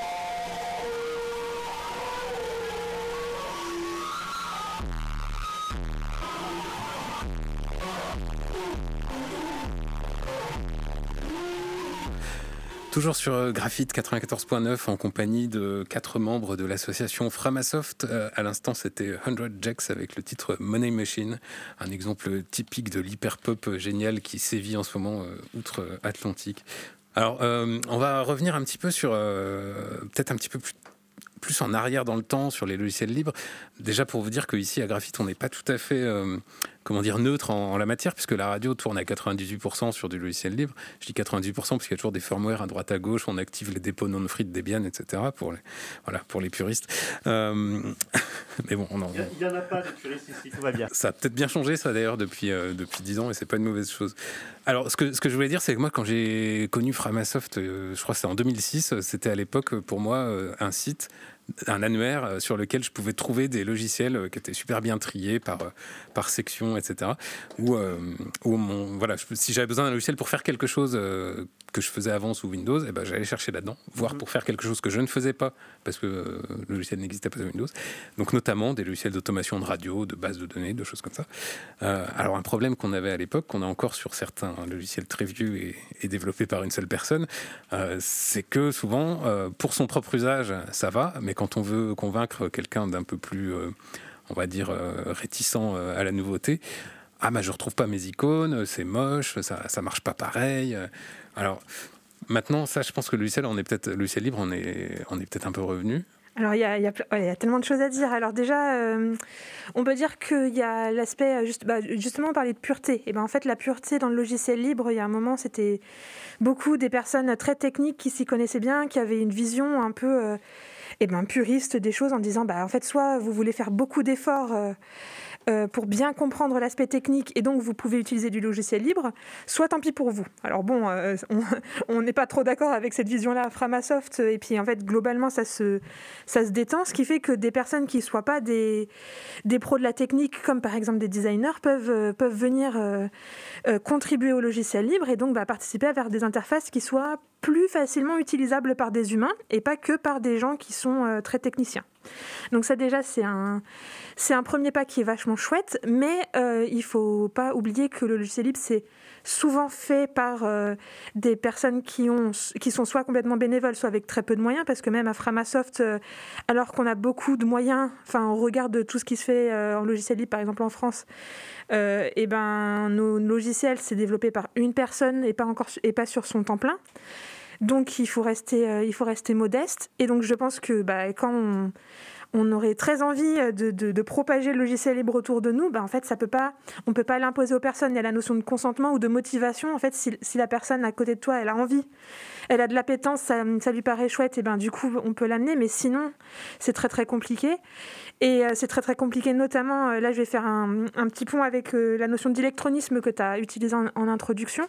Toujours sur euh, Graphite quatre-vingt-quatorze point neuf en compagnie de quatre membres de l'association Framasoft. Euh, à l'instant, c'était cent Jacks avec le titre Money Machine, un exemple typique de l'hyperpop génial qui sévit en ce moment euh, outre-Atlantique. Alors, euh, on va revenir un petit peu sur, euh, peut-être un petit peu plus plus en arrière dans le temps sur les logiciels libres. Déjà pour vous dire qu'ici à Graphite, on n'est pas tout à fait euh, comment dire, neutre en, en la matière, puisque la radio tourne à quatre-vingt-dix-huit pour cent sur du logiciel libre. Je dis quatre-vingt-dix pour cent parce qu'il y a toujours des firmware à droite à gauche, on active les dépôts non-free de Debian, et cetera pour les, voilà, pour les puristes. Euh, mais bon, on en... Il n'y en a pas de puristes ici, tout va bien. Ça a peut-être bien changé ça d'ailleurs depuis, euh, depuis dix ans et c'est pas une mauvaise chose. Alors ce que, ce que je voulais dire, c'est que moi quand j'ai connu Framasoft, euh, je crois que c'était en deux mille six, c'était à l'époque pour moi euh, un site, un annuaire sur lequel je pouvais trouver des logiciels qui étaient super bien triés par, par section, et cetera. Où, euh, où mon, voilà, si j'avais besoin d'un logiciel pour faire quelque chose euh, que je faisais avant sous Windows, eh ben, j'allais chercher là-dedans, voire pour faire quelque chose que je ne faisais pas, parce que euh, le logiciel n'existait pas sous Windows. Donc notamment des logiciels d'automation de radio, de base de données, de choses comme ça. Euh, alors un problème qu'on avait à l'époque, qu'on a encore sur certains logiciels très vieux et, et développés par une seule personne, euh, c'est que souvent, euh, pour son propre usage, ça va, mais quand on veut convaincre quelqu'un d'un peu plus, euh, on va dire, euh, réticent euh, à la nouveauté, ah bah je retrouve pas mes icônes, c'est moche, ça ça marche pas pareil. Alors maintenant, ça, je pense que le logiciel, on est peut-être, le logiciel libre, on est, on est peut-être un peu revenu. Alors, il y a, il y a, ouais, il y a tellement de choses à dire. Alors déjà, euh, on peut dire qu'il y a l'aspect, juste, bah, justement, on parlait de pureté. Et ben, en fait, la pureté dans le logiciel libre, il y a un moment, c'était beaucoup des personnes très techniques qui s'y connaissaient bien, qui avaient une vision un peu euh, eh ben, puriste des choses en disant, bah, en fait, soit vous voulez faire beaucoup d'efforts euh, euh, pour bien comprendre l'aspect technique et donc vous pouvez utiliser du logiciel libre, soit tant pis pour vous. Alors bon, euh, on n'est pas trop d'accord avec cette vision-là à Framasoft et puis en fait globalement ça se, ça se détend, ce qui fait que des personnes qui ne soient pas des, des pros de la technique comme par exemple des designers peuvent, euh, peuvent venir euh, euh, contribuer au logiciel libre et donc bah, participer à faire des interfaces qui soient plus facilement utilisables par des humains et pas que par des gens qui sont euh, très techniciens. Donc ça déjà c'est un, c'est un premier pas qui est vachement chouette, mais euh, il ne faut pas oublier que le logiciel libre c'est souvent fait par euh, des personnes qui, ont, qui sont soit complètement bénévoles, soit avec très peu de moyens, parce que même à Framasoft, euh, alors qu'on a beaucoup de moyens, enfin on regarde tout ce qui se fait euh, en logiciel libre, par exemple en France, euh, et ben nos logiciels c'est développé par une personne et pas encore et pas sur son temps plein. Donc il faut rester, euh, il faut rester modeste. Et donc je pense que bah, quand on, on aurait très envie de, de, de propager le logiciel libre autour de nous, bah, en fait ça peut pas, on peut pas l'imposer aux personnes. Il y a la notion de consentement ou de motivation. En fait, si, si la personne à côté de toi, elle a envie, elle a de l'appétence, ça, ça lui paraît chouette, et ben du coup on peut l'amener. Mais sinon, c'est très très compliqué. Et euh, c'est très très compliqué, notamment euh, là je vais faire un, un petit pont avec euh, la notion d'électronisme que tu as utilisée en, en introduction.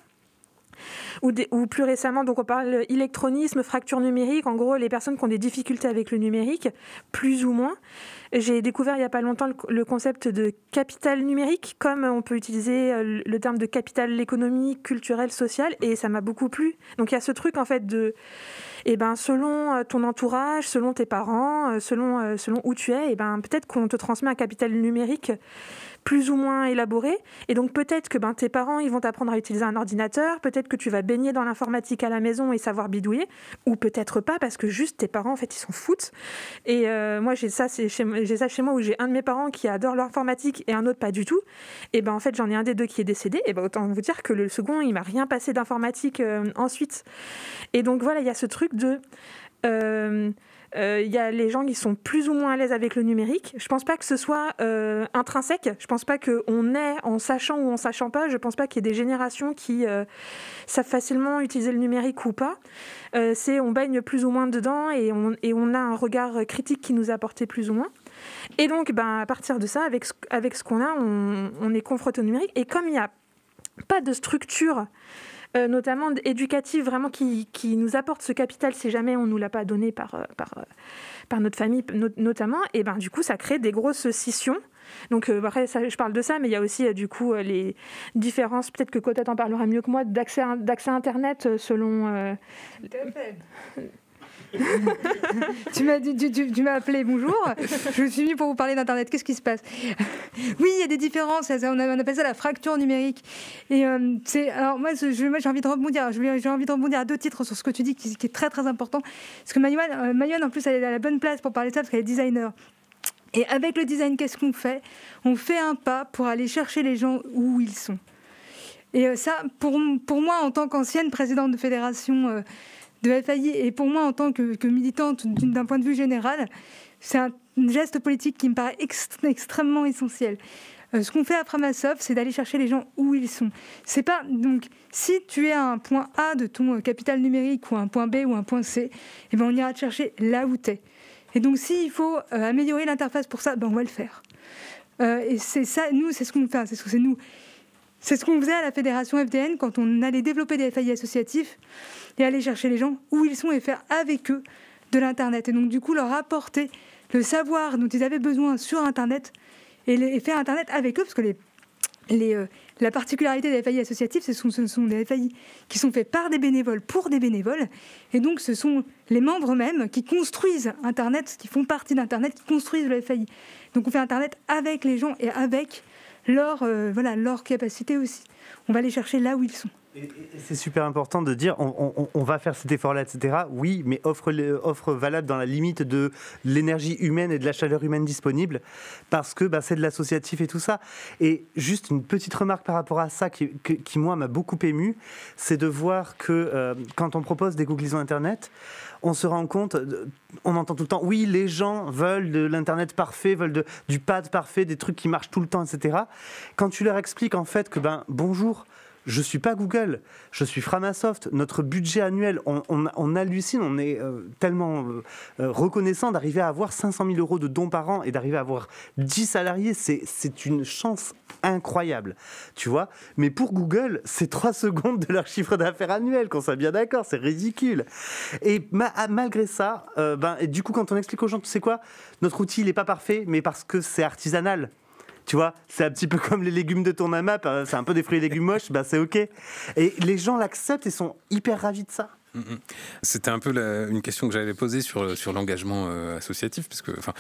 Ou, des, ou plus récemment, donc on parle électronisme, fracture numérique, en gros les personnes qui ont des difficultés avec le numérique, plus ou moins. J'ai découvert il n'y a pas longtemps le, le concept de capital numérique, comme on peut utiliser le, le terme de capital économique, culturel, social, et ça m'a beaucoup plu. Donc il y a ce truc en fait de, eh ben, selon ton entourage, selon tes parents, selon, selon où tu es, eh ben, peut-être qu'on te transmet un capital numérique plus ou moins élaboré, et donc peut-être que ben, tes parents ils vont t'apprendre à utiliser un ordinateur, peut-être que tu vas baigner dans l'informatique à la maison et savoir bidouiller, ou peut-être pas parce que juste tes parents en fait ils s'en foutent. Et euh, moi j'ai ça, c'est chez, j'ai ça chez moi où j'ai un de mes parents qui adore l'informatique et un autre pas du tout, et ben en fait j'en ai un des deux qui est décédé, et ben autant vous dire que le second il m'a rien passé d'informatique euh, ensuite. Et donc voilà, il y a ce truc de... Euh, il euh, y a les gens qui sont plus ou moins à l'aise avec le numérique. Je ne pense pas que ce soit euh, intrinsèque. Je ne pense pas qu'on est en sachant ou en sachant pas. Je ne pense pas qu'il y ait des générations qui euh, savent facilement utiliser le numérique ou pas. Euh, c'est on baigne plus ou moins dedans et on, et on a un regard critique qui nous a apporté plus ou moins. Et donc, ben, à partir de ça, avec, avec ce qu'on a, on, on est confronté au numérique. Et comme il n'y a pas de structure... Euh, notamment éducative, vraiment qui, qui nous apporte ce capital si jamais on ne nous l'a pas donné par, par, par notre famille not- notamment, et ben, du coup ça crée des grosses scissions. Donc euh, après ça, je parle de ça, mais il y a aussi euh, du coup euh, les différences, peut-être que Cota t'en parlera mieux que moi, d'accès à, d'accès à Internet euh, selon... Euh... tu, m'as, tu, tu, tu m'as appelé, bonjour, je me suis mis pour vous parler d'Internet, qu'est-ce qui se passe? Oui, il y a des différences, on appelle ça la fracture numérique. Et euh, c'est, alors moi, je, moi j'ai, envie de rebondir, j'ai envie de rebondir à deux titres sur ce que tu dis, qui, qui est très très important, parce que Manuel, euh, Manuel en plus elle est à la bonne place pour parler de ça, parce qu'elle est designer. Et avec le design, qu'est-ce qu'on fait? On fait un pas pour aller chercher les gens où ils sont. Et ça, pour, pour moi, en tant qu'ancienne présidente de fédération euh, de F A I, et pour moi, en tant que, que militante d'un point de vue général, c'est un geste politique qui me paraît ext- extrêmement essentiel. Euh, ce qu'on fait à Framasoft, c'est d'aller chercher les gens où ils sont. C'est pas, donc, si tu es à un point A de ton capital numérique, ou un point B, ou un point C, eh ben, on ira te chercher là où tu es. Et donc, s'il faut euh, améliorer l'interface pour ça, ben, on va le faire. Euh, et c'est ça, nous, c'est ce qu'on fait, c'est ce que c'est nous. C'est ce qu'on faisait à la Fédération F D N quand on allait développer des F A I associatifs et aller chercher les gens où ils sont et faire avec eux de l'Internet. Et donc, du coup, leur apporter le savoir dont ils avaient besoin sur Internet et, les, et faire Internet avec eux, parce que les, les, euh, la particularité des F A I associatifs, ce sont, ce sont des F A I qui sont faits par des bénévoles pour des bénévoles. Et donc, ce sont les membres mêmes qui construisent Internet, qui font partie d'Internet, qui construisent le F A I. Donc, on fait Internet avec les gens et avec leur, euh, voilà, leur capacité aussi. On va les chercher là où ils sont. Et, et c'est super important de dire on, on, on va faire cet effort-là, et cetera. Oui, mais offre, offre valable dans la limite de l'énergie humaine et de la chaleur humaine disponible, parce que bah, c'est de l'associatif et tout ça. Et juste une petite remarque par rapport à ça qui, qui, qui moi, m'a beaucoup ému, c'est de voir que euh, quand on propose des googlisons Internet, on se rend compte, on entend tout le temps, oui, les gens veulent de l'Internet parfait, veulent de, du pad parfait, des trucs qui marchent tout le temps, et cetera. Quand tu leur expliques en fait que, ben, bonjour, Je ne suis pas Google, je suis Framasoft. Notre budget annuel, on, on, on hallucine, on est euh, tellement euh, reconnaissant d'arriver à avoir cinq cent mille euros de dons par an et d'arriver à avoir dix salariés. C'est, c'est une chance incroyable, tu vois. Mais pour Google, c'est trois secondes de leur chiffre d'affaires annuel, qu'on soit bien d'accord, c'est ridicule. Et ma, malgré ça, euh, ben, et du coup, quand on explique aux gens, tu sais quoi, notre outil, il n'est pas parfait, mais parce que c'est artisanal. Tu vois, c'est un petit peu comme les légumes de ton AMAP, c'est un peu des fruits et légumes moches, bah c'est ok. Et les gens l'acceptent et sont hyper ravis de ça. C'était un peu la, une question que j'avais posée sur, sur l'engagement euh, associatif, parce que, enfin,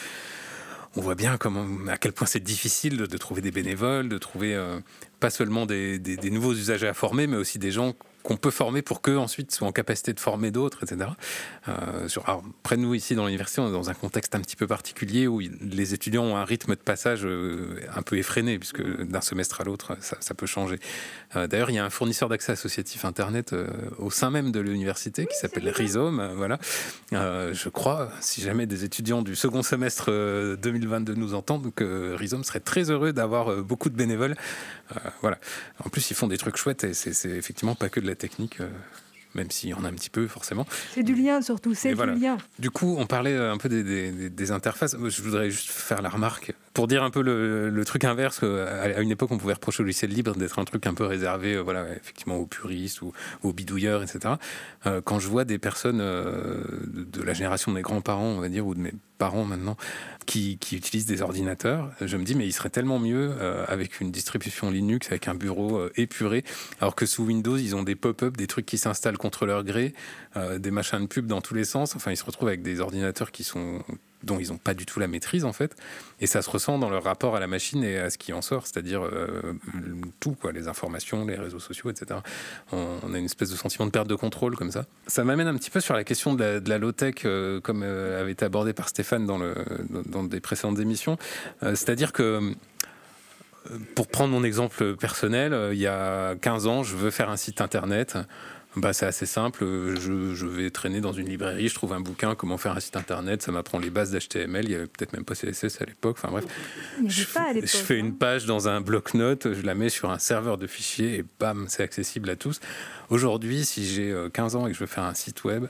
on voit bien comment, à quel point c'est difficile de, de trouver des bénévoles, de trouver euh, pas seulement des, des, des nouveaux usagers à former, mais aussi des gens qu'on peut former pour qu'eux ensuite soient en capacité de former d'autres, et cetera. Euh, sur, alors, près de nous, ici, dans l'université, on est dans un contexte un petit peu particulier où les étudiants ont un rythme de passage euh, un peu effréné, puisque d'un semestre à l'autre, ça, ça peut changer. Euh, d'ailleurs, il y a un fournisseur d'accès associatif Internet euh, au sein même de l'université qui s'appelle Rhizome. Euh, voilà. Euh, je crois, si jamais des étudiants du second semestre euh, deux mille vingt-deux nous entendent, que Rhizome serait très heureux d'avoir euh, beaucoup de bénévoles. Euh, voilà. En plus, ils font des trucs chouettes et c'est, c'est effectivement pas que de la technique, euh, même s'il y en a un petit peu forcément. C'est du lien surtout, c'est et du voilà. lien. Du coup, on parlait un peu des, des, des interfaces. Je voudrais juste faire la remarque pour dire un peu le, le truc inverse. À une époque, on pouvait reprocher au logiciel libre d'être un truc un peu réservé, voilà, effectivement, aux puristes ou aux bidouilleurs, et cetera. Euh, quand je vois des personnes euh, de, de la génération de mes grands-parents, on va dire, ou de mes parents maintenant, qui, qui utilisent des ordinateurs, je me dis, mais il serait tellement mieux euh, avec une distribution Linux, avec un bureau euh, épuré, alors que sous Windows, ils ont des pop-up, des trucs qui s'installent contre leur gré, euh, des machins de pub dans tous les sens. Enfin, ils se retrouvent avec des ordinateurs qui sont... dont ils n'ont pas du tout la maîtrise en fait, et ça se ressent dans leur rapport à la machine et à ce qui en sort, c'est-à-dire euh, tout, quoi, les informations, les réseaux sociaux, et cetera. On, on a une espèce de sentiment de perte de contrôle comme ça. Ça m'amène un petit peu sur la question de la, de la low-tech, euh, comme euh, avait été abordé par Stéphane dans, le, dans, dans des précédentes émissions, euh, c'est-à-dire que pour prendre mon exemple personnel, euh, il y a quinze ans, je veux faire un site internet. Bah, c'est assez simple, je, je vais traîner dans une librairie, je trouve un bouquin, comment faire un site internet, ça m'apprend les bases d'H T M L, il y avait peut-être même pas C S S à l'époque, enfin bref. Je, pas à l'époque, je fais hein. une page dans un bloc-notes, je la mets sur un serveur de fichiers et bam, c'est accessible à tous. Aujourd'hui, si j'ai quinze ans et que je veux faire un site web,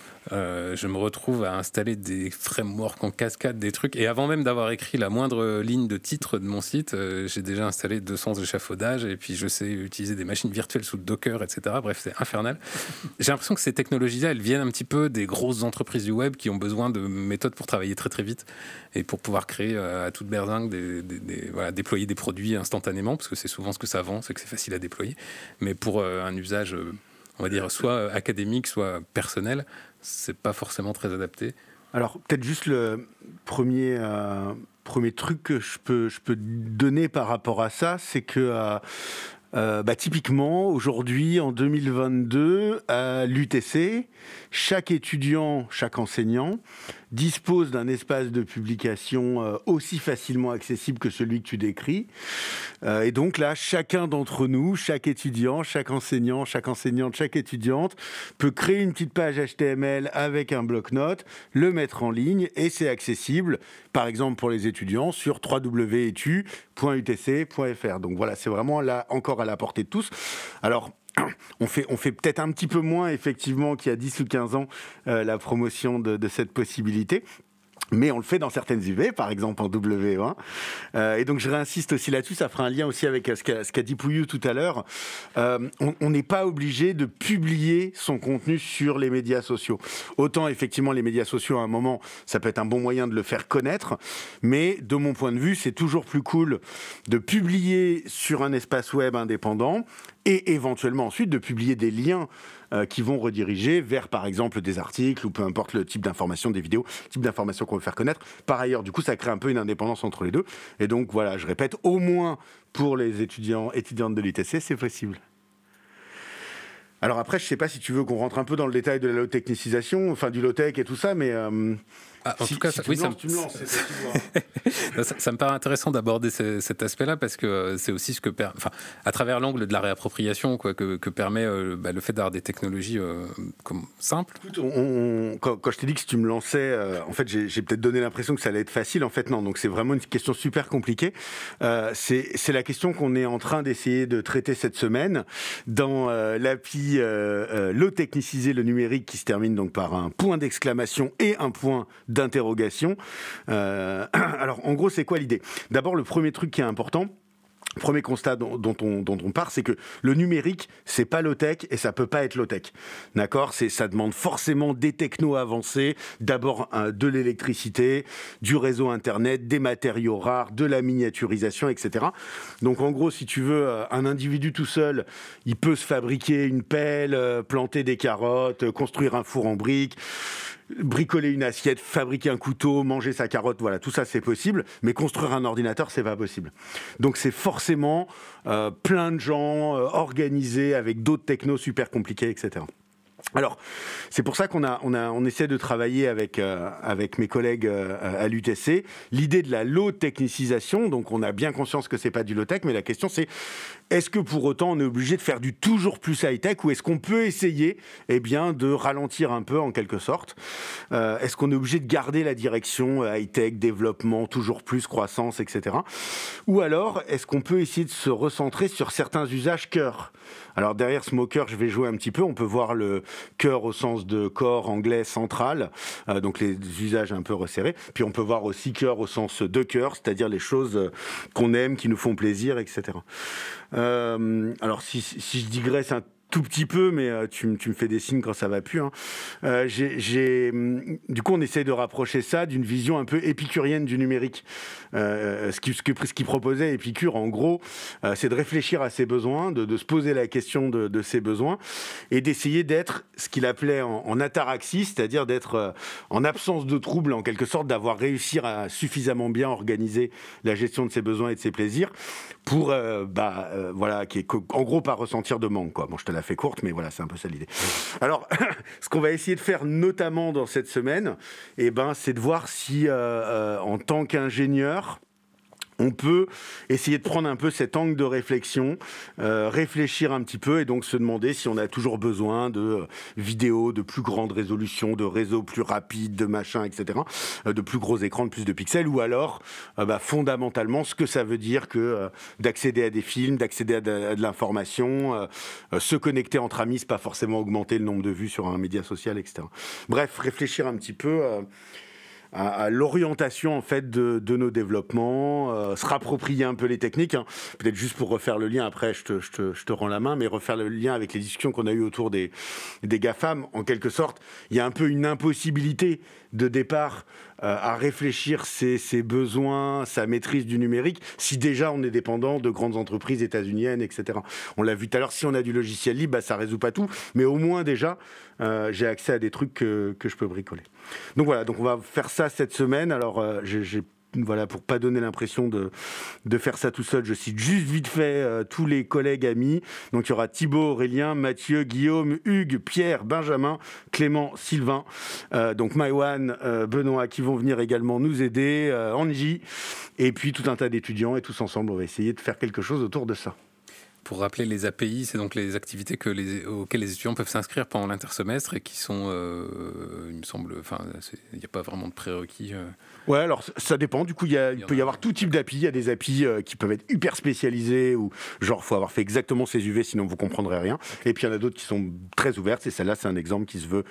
Euh, je me retrouve à installer des frameworks en cascade, des trucs, et avant même d'avoir écrit la moindre ligne de titre de mon site, euh, j'ai déjà installé deux cents échafaudages, et puis je sais utiliser des machines virtuelles sous Docker, et cetera. Bref, c'est infernal. J'ai l'impression que ces technologies-là, elles viennent un petit peu des grosses entreprises du web qui ont besoin de méthodes pour travailler très très vite et pour pouvoir créer euh, à toute berzingue, des, des, des, voilà, déployer des produits instantanément, parce que c'est souvent ce que ça vend, c'est que c'est facile à déployer, mais pour euh, un usage, euh, on va dire, soit académique, soit personnel, c'est pas forcément très adapté. Alors, peut-être juste le premier, euh, premier truc que je peux, je peux donner par rapport à ça, c'est que euh, euh, bah, typiquement, aujourd'hui, en deux mille vingt-deux, à l'U T C, chaque étudiant, chaque enseignant dispose d'un espace de publication euh, aussi facilement accessible que celui que tu décris. Euh, et donc là, chacun d'entre nous, chaque étudiant, chaque enseignant, chaque enseignante, chaque étudiante peut créer une petite page H T M L avec un bloc-notes, le mettre en ligne, et c'est accessible, par exemple pour les étudiants, sur w w w point etu point u t c point f r. Donc voilà, c'est vraiment là encore à la portée de tous. Alors, On fait, on fait peut-être un petit peu moins, effectivement, qu'il y a dix ou quinze ans, euh, la promotion de, de cette possibilité. Mais on le fait dans certaines U V, par exemple en W E un. Euh, et donc je réinsiste aussi là-dessus, ça fera un lien aussi avec ce qu'a, ce qu'a dit Pouillou tout à l'heure. Euh, on n'est pas obligé de publier son contenu sur les médias sociaux. Autant effectivement les médias sociaux à un moment, ça peut être un bon moyen de le faire connaître, mais de mon point de vue, c'est toujours plus cool de publier sur un espace web indépendant et éventuellement ensuite de publier des liens euh, qui vont rediriger vers, par exemple, des articles ou peu importe le type d'information, des vidéos, le type d'information qu'on veut faire connaître. Par ailleurs, du coup, ça crée un peu une indépendance entre les deux. Et donc, voilà, je répète, au moins pour les étudiants, étudiantes de l'U T C, c'est possible. Alors après, je ne sais pas si tu veux qu'on rentre un peu dans le détail de la low-technicisation, enfin du low-tech et tout ça, mais... Euh, Ah, en si, tout cas, si ça, tu oui, me ça, lances, tu me lances, c'est possible. ça, ça me paraît intéressant d'aborder ce, cet aspect-là parce que c'est aussi ce que, per... enfin, à travers l'angle de la réappropriation, quoi, que, que permet euh, bah, le fait d'avoir des technologies euh, comme simples. Écoute, on, on, quand, quand je t'ai dit que si tu me lançais, euh, en fait, j'ai, j'ai peut-être donné l'impression que ça allait être facile. En fait, non. Donc, c'est vraiment une question super compliquée. Euh, c'est, c'est la question qu'on est en train d'essayer de traiter cette semaine dans euh, l'appli euh, euh, L'eau techniciser le numérique qui se termine donc par un point d'exclamation et un point d'interrogation. Euh, alors, en gros, c'est quoi l'idée ? D'abord, le premier truc qui est important, premier constat dont, dont, on, dont on part, c'est que le numérique, c'est pas low-tech et ça peut pas être low-tech. D'accord ? C'est, ça demande forcément des technos avancés, d'abord euh, de l'électricité, du réseau Internet, des matériaux rares, de la miniaturisation, et cetera. Donc en gros, si tu veux, euh, un individu tout seul, il peut se fabriquer une pelle, euh, planter des carottes, euh, construire un four en briques, bricoler une assiette, fabriquer un couteau, manger sa carotte, voilà, tout ça c'est possible, mais construire un ordinateur c'est pas possible. Donc c'est forcément euh, plein de gens euh, organisés avec d'autres technos super compliqués, et cetera. Alors, c'est pour ça qu'on a, on a, on essaie de travailler avec euh, avec mes collègues euh, à l'U T C. L'idée de la low technicisation, donc on a bien conscience que c'est pas du low tech, mais la question c'est est-ce que pour autant on est obligé de faire du toujours plus high tech ou est-ce qu'on peut essayer, eh bien, de ralentir un peu en quelque sorte. Euh, est-ce qu'on est obligé de garder la direction high tech, développement, toujours plus croissance, et cetera. Ou alors est-ce qu'on peut essayer de se recentrer sur certains usages cœur. Alors derrière ce mot cœur, je vais jouer un petit peu. On peut voir le cœur au sens de corps anglais central, euh, donc les usages un peu resserrés. Puis on peut voir aussi cœur au sens de cœur, c'est-à-dire les choses qu'on aime, qui nous font plaisir, et cetera. Euh, alors si, si je digresse un tout petit peu, mais euh, tu, m- tu me fais des signes quand ça va plus. Hein. Euh, j'ai, j'ai, du coup, on essaie de rapprocher ça d'une vision un peu épicurienne du numérique. Euh, ce, qui, ce, que, ce qui proposait Épicure, en gros, euh, c'est de réfléchir à ses besoins, de, de se poser la question de, de ses besoins et d'essayer d'être ce qu'il appelait en, en ataraxie, c'est-à-dire d'être euh, en absence de trouble, en quelque sorte, d'avoir réussi à suffisamment bien organiser la gestion de ses besoins et de ses plaisirs pour, euh, bah, euh, voilà, qui est, en gros, pas ressentir de manque, quoi. Bon, je te la fais courte, mais voilà, c'est un peu ça l'idée. Alors, ce qu'on va essayer de faire, notamment dans cette semaine, eh ben, c'est de voir si, euh, euh, en tant qu'ingénieur, on peut essayer de prendre un peu cet angle de réflexion, euh, réfléchir un petit peu et donc se demander si on a toujours besoin de euh, vidéos de plus grande résolution, de réseaux plus rapides, de machins, et cetera, euh, de plus gros écrans, de plus de pixels, ou alors, euh, bah, fondamentalement, ce que ça veut dire que euh, d'accéder à des films, d'accéder à de, à de l'information, euh, euh, se connecter entre amis, c'est pas forcément augmenter le nombre de vues sur un média social, et cetera. Bref, réfléchir un petit peu... Euh, À, à l'orientation en fait de, de nos développements, euh, se rapproprier un peu les techniques, hein. Peut-être juste pour refaire le lien, après je te, je, te, je te rends la main, mais refaire le lien avec les discussions qu'on a eues autour des, des GAFAM, en quelque sorte, il y a un peu une impossibilité de départ euh, à réfléchir ses, ses besoins, sa maîtrise du numérique, si déjà on est dépendant de grandes entreprises états-uniennes, et cetera. On l'a vu tout à l'heure, si on a du logiciel libre, bah, ça résout pas tout, mais au moins déjà, euh, j'ai accès à des trucs que, que je peux bricoler. Donc voilà, donc on va faire ça cette semaine. Alors, euh, j'ai, j'ai, voilà, pour pas donner l'impression de, de faire ça tout seul, je cite juste vite fait euh, tous les collègues amis. Donc il y aura Thibaut, Aurélien, Mathieu, Guillaume, Hugues, Pierre, Benjamin, Clément, Sylvain, euh, donc Maïwan, euh, Benoît qui vont venir également nous aider, euh, Angie, et puis tout un tas d'étudiants, et tous ensemble on va essayer de faire quelque chose autour de ça. Pour rappeler, les A P I, c'est donc les activités que les, auxquelles les étudiants peuvent s'inscrire pendant l'intersemestre et qui sont, euh, il me semble, enfin, il n'y a pas vraiment de prérequis. Euh. Ouais, alors ça dépend. Du coup, il, y a, il, y il peut y avoir tout type d'A P I. Il y a des A P I euh, qui peuvent être hyper spécialisées ou genre, faut avoir fait exactement ces U V, sinon vous comprendrez rien. Et puis il y en a d'autres qui sont très ouvertes. Et celle-là, c'est un exemple qui se veut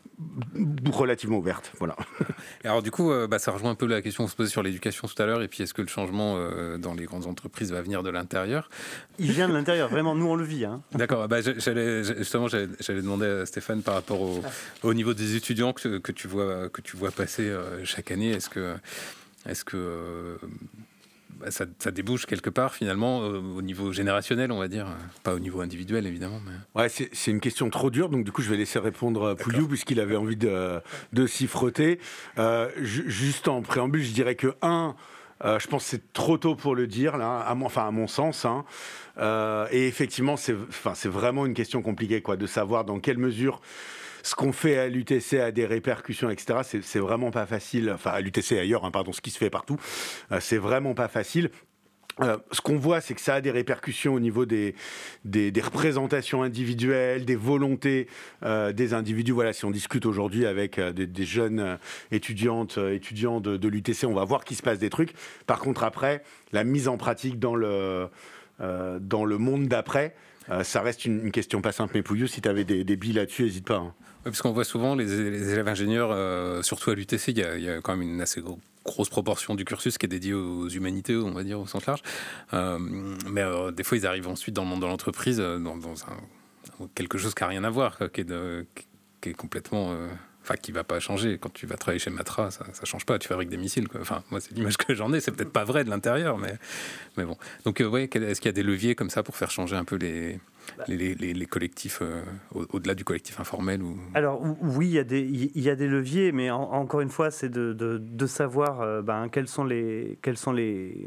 relativement ouverte, voilà. Et alors du coup, euh, bah, ça rejoint un peu la question qu'on se posait sur l'éducation tout à l'heure, et puis est-ce que le changement euh, dans les grandes entreprises va venir de l'intérieur ? Il vient de l'intérieur, vraiment, nous on le vit. Hein. D'accord, bah, j'allais, justement j'allais, j'allais demander à Stéphane par rapport au, au niveau des étudiants que, que, tu, vois, que tu vois passer euh, chaque année, est-ce que... Est-ce que euh, bah, ça, ça débouche quelque part finalement euh, au niveau générationnel, on va dire, pas au niveau individuel évidemment. Mais... Ouais, c'est, c'est une question trop dure, donc du coup je vais laisser répondre Pouliou puisqu'il avait envie de, de s'y frotter. Euh, ju- juste en préambule, je dirais que un, euh, je pense que c'est trop tôt pour le dire là, à mon, enfin à mon sens. Hein. Euh, et effectivement, c'est, enfin c'est vraiment une question compliquée, quoi, de savoir dans quelle mesure ce qu'on fait à l'U T C a des répercussions, et cetera. C'est, c'est vraiment pas facile. Enfin, à l'U T C et ailleurs, hein, pardon, ce qui se fait partout, euh, c'est vraiment pas facile. Euh, ce qu'on voit, c'est que ça a des répercussions au niveau des, des, des représentations individuelles, des volontés euh, des individus. Voilà, si on discute aujourd'hui avec euh, des, des jeunes euh, étudiantes, euh, étudiants de, de l'U T C, on va voir qu'il se passe des trucs. Par contre, après, la mise en pratique dans le, euh, dans le monde d'après, euh, ça reste une, une question pas simple. Mais Pouillou, si tu avais des, des billes là-dessus, n'hésite pas. Hein. Oui, parce qu'on voit souvent les, les élèves ingénieurs, euh, surtout à l'U T C, il y, y a quand même une assez gros, grosse proportion du cursus qui est dédiée aux humanités, on va dire, au sens large. Euh, mais euh, des fois, ils arrivent ensuite dans le monde de l'entreprise, dans, dans un, quelque chose qui n'a rien à voir, quoi, qui, est de, qui est complètement... Euh, Enfin, qui va pas changer. Quand tu vas travailler chez Matra, ça, ça change pas. Tu fabriques des missiles, quoi. Enfin, moi, c'est l'image que j'en ai. C'est peut-être pas vrai de l'intérieur, mais, mais bon. Donc, euh, ouais, est-ce qu'il y a des leviers comme ça pour faire changer un peu les, les, les, les collectifs, euh, au- au-delà du collectif informel ou... Alors oui, il y a des, il y a des leviers, mais en- encore une fois, c'est de, de, de savoir euh, ben, quels sont les... Quels sont les...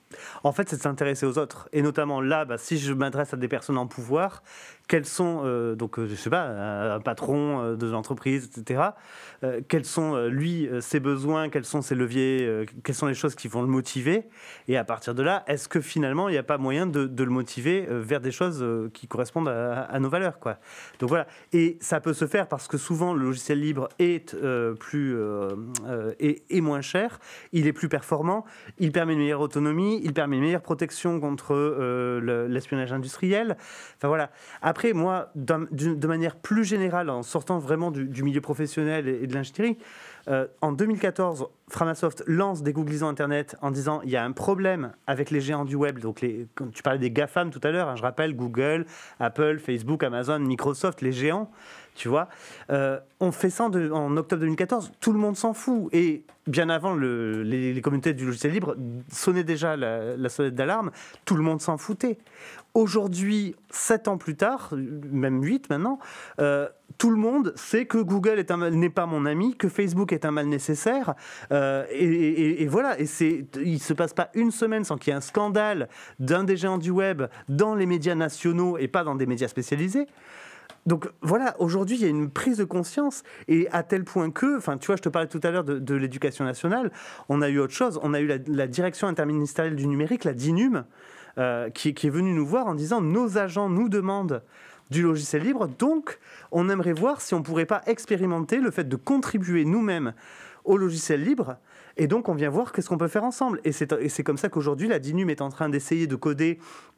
En fait, c'est de s'intéresser aux autres. Et notamment là, bah, si je m'adresse à des personnes en pouvoir, quels sont, euh, donc, euh, je sais pas, un, un patron euh, de l'entreprise, et cetera, euh, quels sont, euh, lui, euh, ses besoins, quels sont ses leviers, euh, quelles sont les choses qui vont le motiver. Et à partir de là, est-ce que finalement, il n'y a pas moyen de, de le motiver euh, vers des choses euh, qui correspondent à, à nos valeurs, quoi. Donc voilà. Et ça peut se faire parce que souvent, le logiciel libre est, euh, plus, euh, euh, est, est moins cher, il est plus performant, il permet une meilleure autonomie, il permet une meilleure protection contre euh, le, l'espionnage industriel. Enfin voilà. Après, moi, d'un, de manière plus générale, en sortant vraiment du, du milieu professionnel et, et de l'ingénierie, euh, en deux mille quatorze, Framasoft lance des googlisons Internet en disant il y a un problème avec les géants du web. Donc, les, quand tu parlais des GAFAM tout à l'heure, hein, je rappelle Google, Apple, Facebook, Amazon, Microsoft, les géants. Tu vois, euh, on fait ça en, de, en octobre deux mille quatorze, tout le monde s'en fout. Et bien avant, le, les, les communautés du logiciel libre sonnaient déjà la, la sonnette d'alarme, tout le monde s'en foutait. Aujourd'hui, sept ans plus tard, même huit maintenant, euh, tout le monde sait que Google est un mal, n'est pas mon ami, que Facebook est un mal nécessaire. Euh, et, et, et voilà, et c'est, il ne se passe pas une semaine sans qu'il y ait un scandale d'un des géants du web dans les médias nationaux et pas dans des médias spécialisés. Donc voilà, aujourd'hui, il y a une prise de conscience, et à tel point que, enfin, tu vois, je te parlais tout à l'heure de, de l'éducation nationale, on a eu autre chose, on a eu la, la direction interministérielle du numérique, la DINUM, euh, qui, qui est venue nous voir en disant, nos agents nous demandent du logiciel libre, donc on aimerait voir si on ne pourrait pas expérimenter le fait de contribuer nous-mêmes au logiciel libre, et donc on vient voir qu'est-ce qu'on peut faire ensemble. Et c'est, et c'est comme ça qu'aujourd'hui, la DINUM est en train d'essayer de coder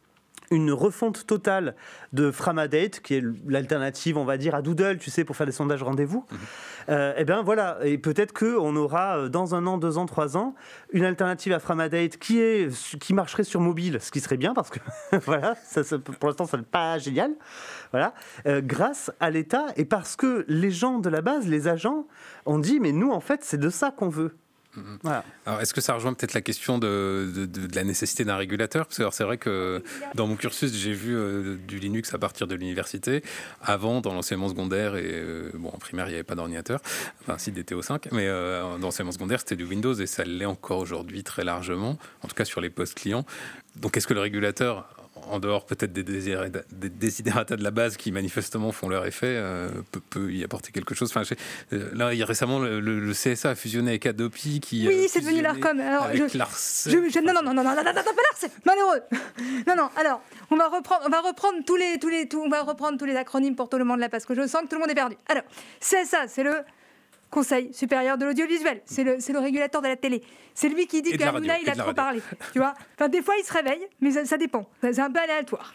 une refonte totale de Framadate, qui est l'alternative, on va dire, à Doodle, tu sais, pour faire des sondages rendez-vous. Mmh. Euh, et bien voilà, et peut-être qu'on aura dans un an, deux ans, trois ans, une alternative à Framadate qui, est, qui marcherait sur mobile, ce qui serait bien, parce que voilà, ça, ça, pour l'instant, ça n'est pas génial. Voilà, euh, grâce à l'État, et parce que les gens de la base, les agents, ont dit, mais nous, en fait, c'est de ça qu'on veut. Voilà. Alors, est-ce que ça rejoint peut-être la question de, de, de, de la nécessité d'un régulateur ? Parce que alors, c'est vrai que dans mon cursus, j'ai vu euh, du Linux à partir de l'université. Avant, dans l'enseignement secondaire, et euh, bon, en primaire, il n'y avait pas d'ordinateur, enfin, si des T O cinq, mais euh, dans l'enseignement secondaire, c'était du Windows, et ça l'est encore aujourd'hui très largement, en tout cas sur les postes clients. Donc, est-ce que le régulateur, en dehors peut-être des désidérata, des désidérata de la base qui manifestement font leur effet, euh, peut, peut y apporter quelque chose. Enfin, euh, là, il y a récemment le, le, le C S A a fusionné avec Adopi, qui oui, euh, c'est devenu l'Arcom. Alors, avec je, l'Arcep. Je, je, non, non, non, non, non, non, non, non, pas l'Arcep, malheureux. Non, non. Alors, on va reprendre, on va reprendre tous les, tous les, tout, on va reprendre tous les acronymes pour tout le monde là, parce que je sens que tout le monde est perdu. Alors, C S A, c'est le Conseil supérieur de l'audiovisuel, c'est le, c'est le régulateur de la télé. C'est lui qui dit qu'Hanouna, il a trop parlé. Tu vois, enfin, des fois, il se réveille, mais ça, ça dépend. C'est un peu aléatoire.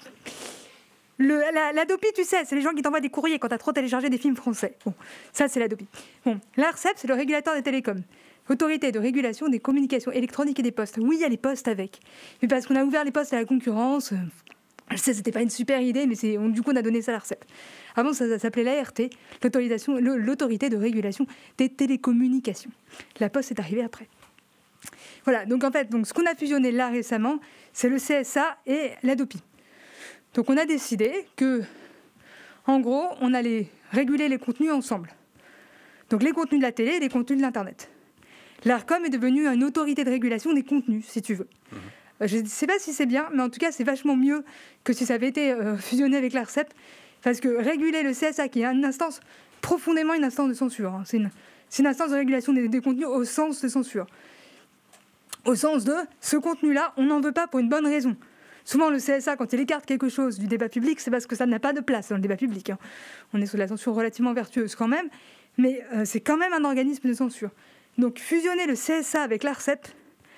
Le, la, l'Adopi, tu sais, c'est les gens qui t'envoient des courriers quand tu as trop téléchargé des films français. Bon, ça, c'est l'Adopi. Bon, l'Arcep, c'est le régulateur des télécoms. Autorité de régulation des communications électroniques et des postes. Oui, il y a les postes avec. Mais parce qu'on a ouvert les postes à la concurrence, euh, je sais, c'était pas une super idée, mais c'est, on, du coup, on a donné ça à l'Arcep. Avant, ça, ça s'appelait l'A R T, l'autorité de régulation des télécommunications. La Poste est arrivée après. Voilà, donc en fait, donc, ce qu'on a fusionné là récemment, c'est le C S A et l'Adopi. Donc on a décidé que, en gros, on allait réguler les contenus ensemble. Donc les contenus de la télé et les contenus de l'Internet. L'Arcom est devenue une autorité de régulation des contenus, si tu veux. Mmh. Je ne sais pas si c'est bien, mais en tout cas, c'est vachement mieux que si ça avait été euh, fusionné avec l'Arcep. Parce que réguler le C S A, qui est une instance profondément une instance de censure. Hein. C'est, une, c'est une instance de régulation des, des contenus au sens de censure. Au sens de ce contenu-là, on n'en veut pas pour une bonne raison. Souvent, le C S A, quand il écarte quelque chose du débat public, c'est parce que ça n'a pas de place dans le débat public. Hein. On est sous la censure relativement vertueuse quand même, mais euh, c'est quand même un organisme de censure. Donc, fusionner le C S A avec l'ARCEP,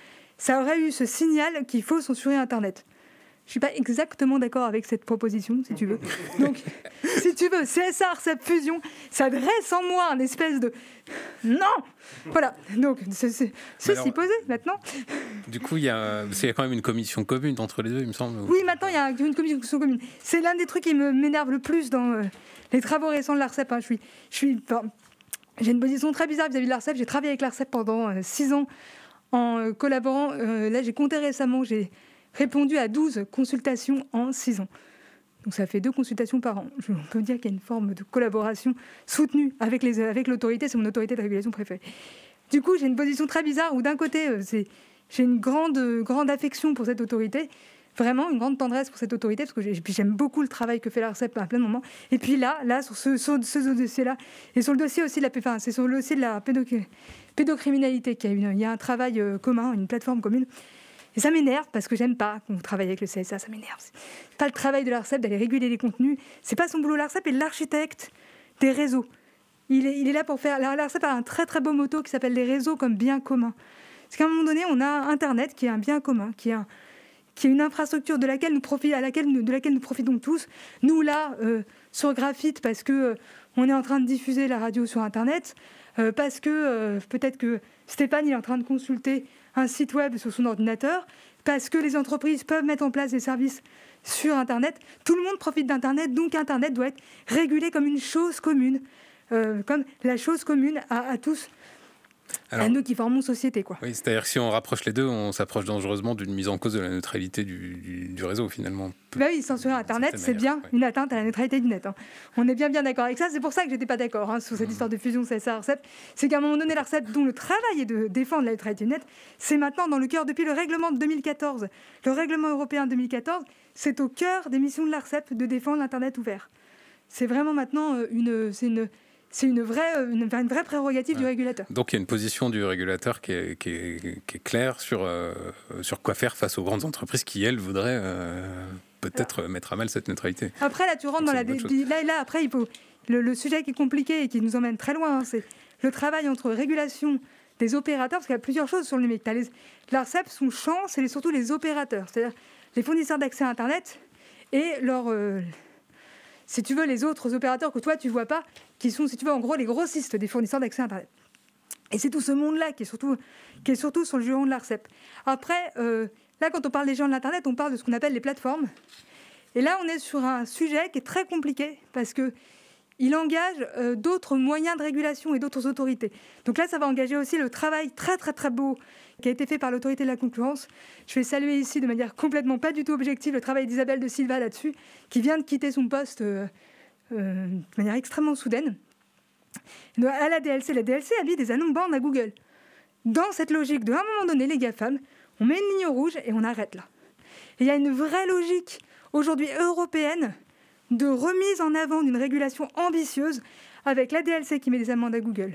ça aurait eu ce signal qu'il faut censurer Internet. Je ne suis pas exactement d'accord avec cette proposition, si tu veux. Donc, si tu veux, C S A, ARCEP, fusion, ça dresse en moi un espèce de... Non. Voilà, donc, c'est, c'est, ceci alors, posé, maintenant. Du coup, il y, a, il y a quand même une commission commune entre les deux, il me semble. Oui, maintenant, il y a une commission commune. C'est l'un des trucs qui me, m'énerve le plus dans euh, les travaux récents de l'ARCEP. Hein. Je suis... Je suis enfin, j'ai une position très bizarre vis-à-vis de l'ARCEP. J'ai travaillé avec l'ARCEP pendant euh, six ans en euh, collaborant. Euh, là, j'ai compté récemment, j'ai répondu à douze consultations en six ans. Donc ça fait deux consultations par an. Je, on peut dire qu'il y a une forme de collaboration soutenue avec, les, avec l'autorité. C'est mon autorité de régulation préférée. Du coup, j'ai une position très bizarre où d'un côté, euh, c'est, j'ai une grande, euh, grande affection pour cette autorité, vraiment une grande tendresse pour cette autorité, parce que j'ai, puis j'aime beaucoup le travail que fait l'ARCEP à plein de moments. Et puis là, là sur ce, sur ce dossier-là, et sur le dossier aussi de la, enfin, c'est sur le dossier de la pédoc- pédocriminalité qu'il y a, une, il y a un travail euh, commun, une plateforme commune. Et ça m'énerve parce que j'aime pas qu'on travaille avec le C S A, ça m'énerve. C'est pas le travail de l'ARCEP d'aller réguler les contenus. C'est pas son boulot. L'ARCEP est l'architecte des réseaux. Il est, il est là pour faire... L'ARCEP a un très très beau motto qui s'appelle les réseaux comme bien commun. C'est qu'à un moment donné, on a Internet qui est un bien commun, qui est, un, qui est une infrastructure de laquelle nous, profite, à laquelle nous, de laquelle nous profitons tous. Nous, là, euh, sur Graphite, parce qu'on euh, est en train de diffuser la radio sur Internet, euh, parce que euh, peut-être que Stéphane il est en train de consulter un site web sur son ordinateur, parce que les entreprises peuvent mettre en place des services sur Internet. Tout le monde profite d'Internet, donc Internet doit être régulé comme une chose commune, euh, comme la chose commune à, à tous. Alors, à nous qui formons société, quoi. Oui, c'est-à-dire que si on rapproche les deux, on s'approche dangereusement d'une mise en cause de la neutralité du, du, du réseau, finalement. Bah oui, censurer Internet, c'est bien ouais. une atteinte à la neutralité du net. Hein. On est bien bien d'accord avec ça. C'est pour ça que j'étais pas d'accord hein, sur cette mmh. histoire de fusion C S A-ARCEP. C'est qu'à un moment donné, l'ARCEP, dont le travail est de défendre la neutralité du net, c'est maintenant dans le cœur, depuis le règlement de deux mille quatorze, le règlement européen de deux mille quatorze, c'est au cœur des missions de l'ARCEP de défendre l'Internet ouvert. C'est vraiment maintenant une... C'est une C'est une vraie, une, une vraie prérogative ouais. du régulateur. Donc il y a une position du régulateur qui est, qui est, qui est claire sur, euh, sur quoi faire face aux grandes entreprises qui, elles, voudraient euh, peut-être Alors, mettre à mal cette neutralité. Après, là, tu rentres Donc, dans la... Dé- là, là, après, il faut... le, le sujet qui est compliqué et qui nous emmène très loin, hein, c'est le travail entre régulation des opérateurs, parce qu'il y a plusieurs choses sur le numérique. Les... L'ARCEP, son champ, c'est les, surtout les opérateurs, c'est-à-dire les fournisseurs d'accès à Internet et leurs... Euh, si tu veux, les autres opérateurs que toi, tu ne vois pas, qui sont, si tu veux, en gros, les grossistes des fournisseurs d'accès à Internet. Et c'est tout ce monde-là qui est surtout, qui est surtout sur le giron de l'ARCEP. Après, euh, là, quand on parle des géants de l'Internet, on parle de ce qu'on appelle les plateformes. Et là, on est sur un sujet qui est très compliqué, parce qu'il engage euh, d'autres moyens de régulation et d'autres autorités. Donc là, ça va engager aussi le travail très, très, très beau qui a été fait par l'autorité de la concurrence. Je vais saluer ici de manière complètement pas du tout objective le travail d'Isabelle de Silva là-dessus, qui vient de quitter son poste euh, euh, de manière extrêmement soudaine. À la D L C, la D L C a mis des annonces bornes à Google. Dans cette logique de, à un moment donné, les GAFAM, on met une ligne rouge et on arrête là. Et il y a une vraie logique aujourd'hui européenne de remise en avant d'une régulation ambitieuse avec la D L C qui met des amendes à Google.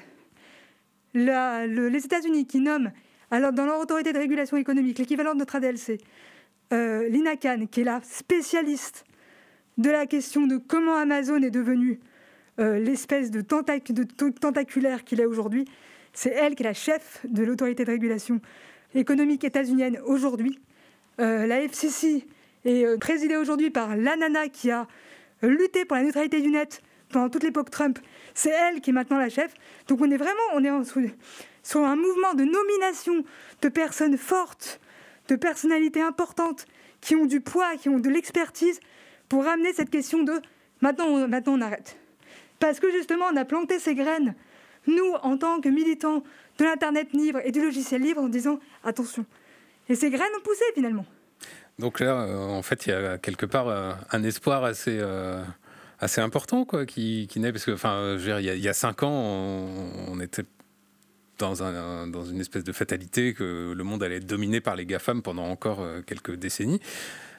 La, le, les États-Unis qui nomment alors, dans leur autorité de régulation économique, l'équivalent de notre A D L C, euh, Lina Khan, qui est la spécialiste de la question de comment Amazon est devenu euh, l'espèce de, tentac- de t- tentaculaire qu'il est aujourd'hui, c'est elle qui est la chef de l'autorité de régulation économique états-unienne aujourd'hui. Euh, la F C C est euh, présidée aujourd'hui par la nana qui a lutté pour la neutralité du net pendant toute l'époque Trump. C'est elle qui est maintenant la chef. Donc on est vraiment on est en, sur un mouvement de nomination de personnes fortes, de personnalités importantes, qui ont du poids, qui ont de l'expertise, pour ramener cette question de maintenant on, maintenant on arrête. Parce que justement, on a planté ces graines, nous, en tant que militants de l'Internet libre et du logiciel libre, en disant attention. Et ces graines ont poussé finalement. Donc là, euh, en fait, il y a quelque part euh, un espoir assez... Euh... assez important quoi, qui, qui naît, parce que enfin, je veux dire, il, y a, il y a cinq ans, on, on était dans, un, dans une espèce de fatalité que le monde allait être dominé par les GAFAM pendant encore euh, quelques décennies.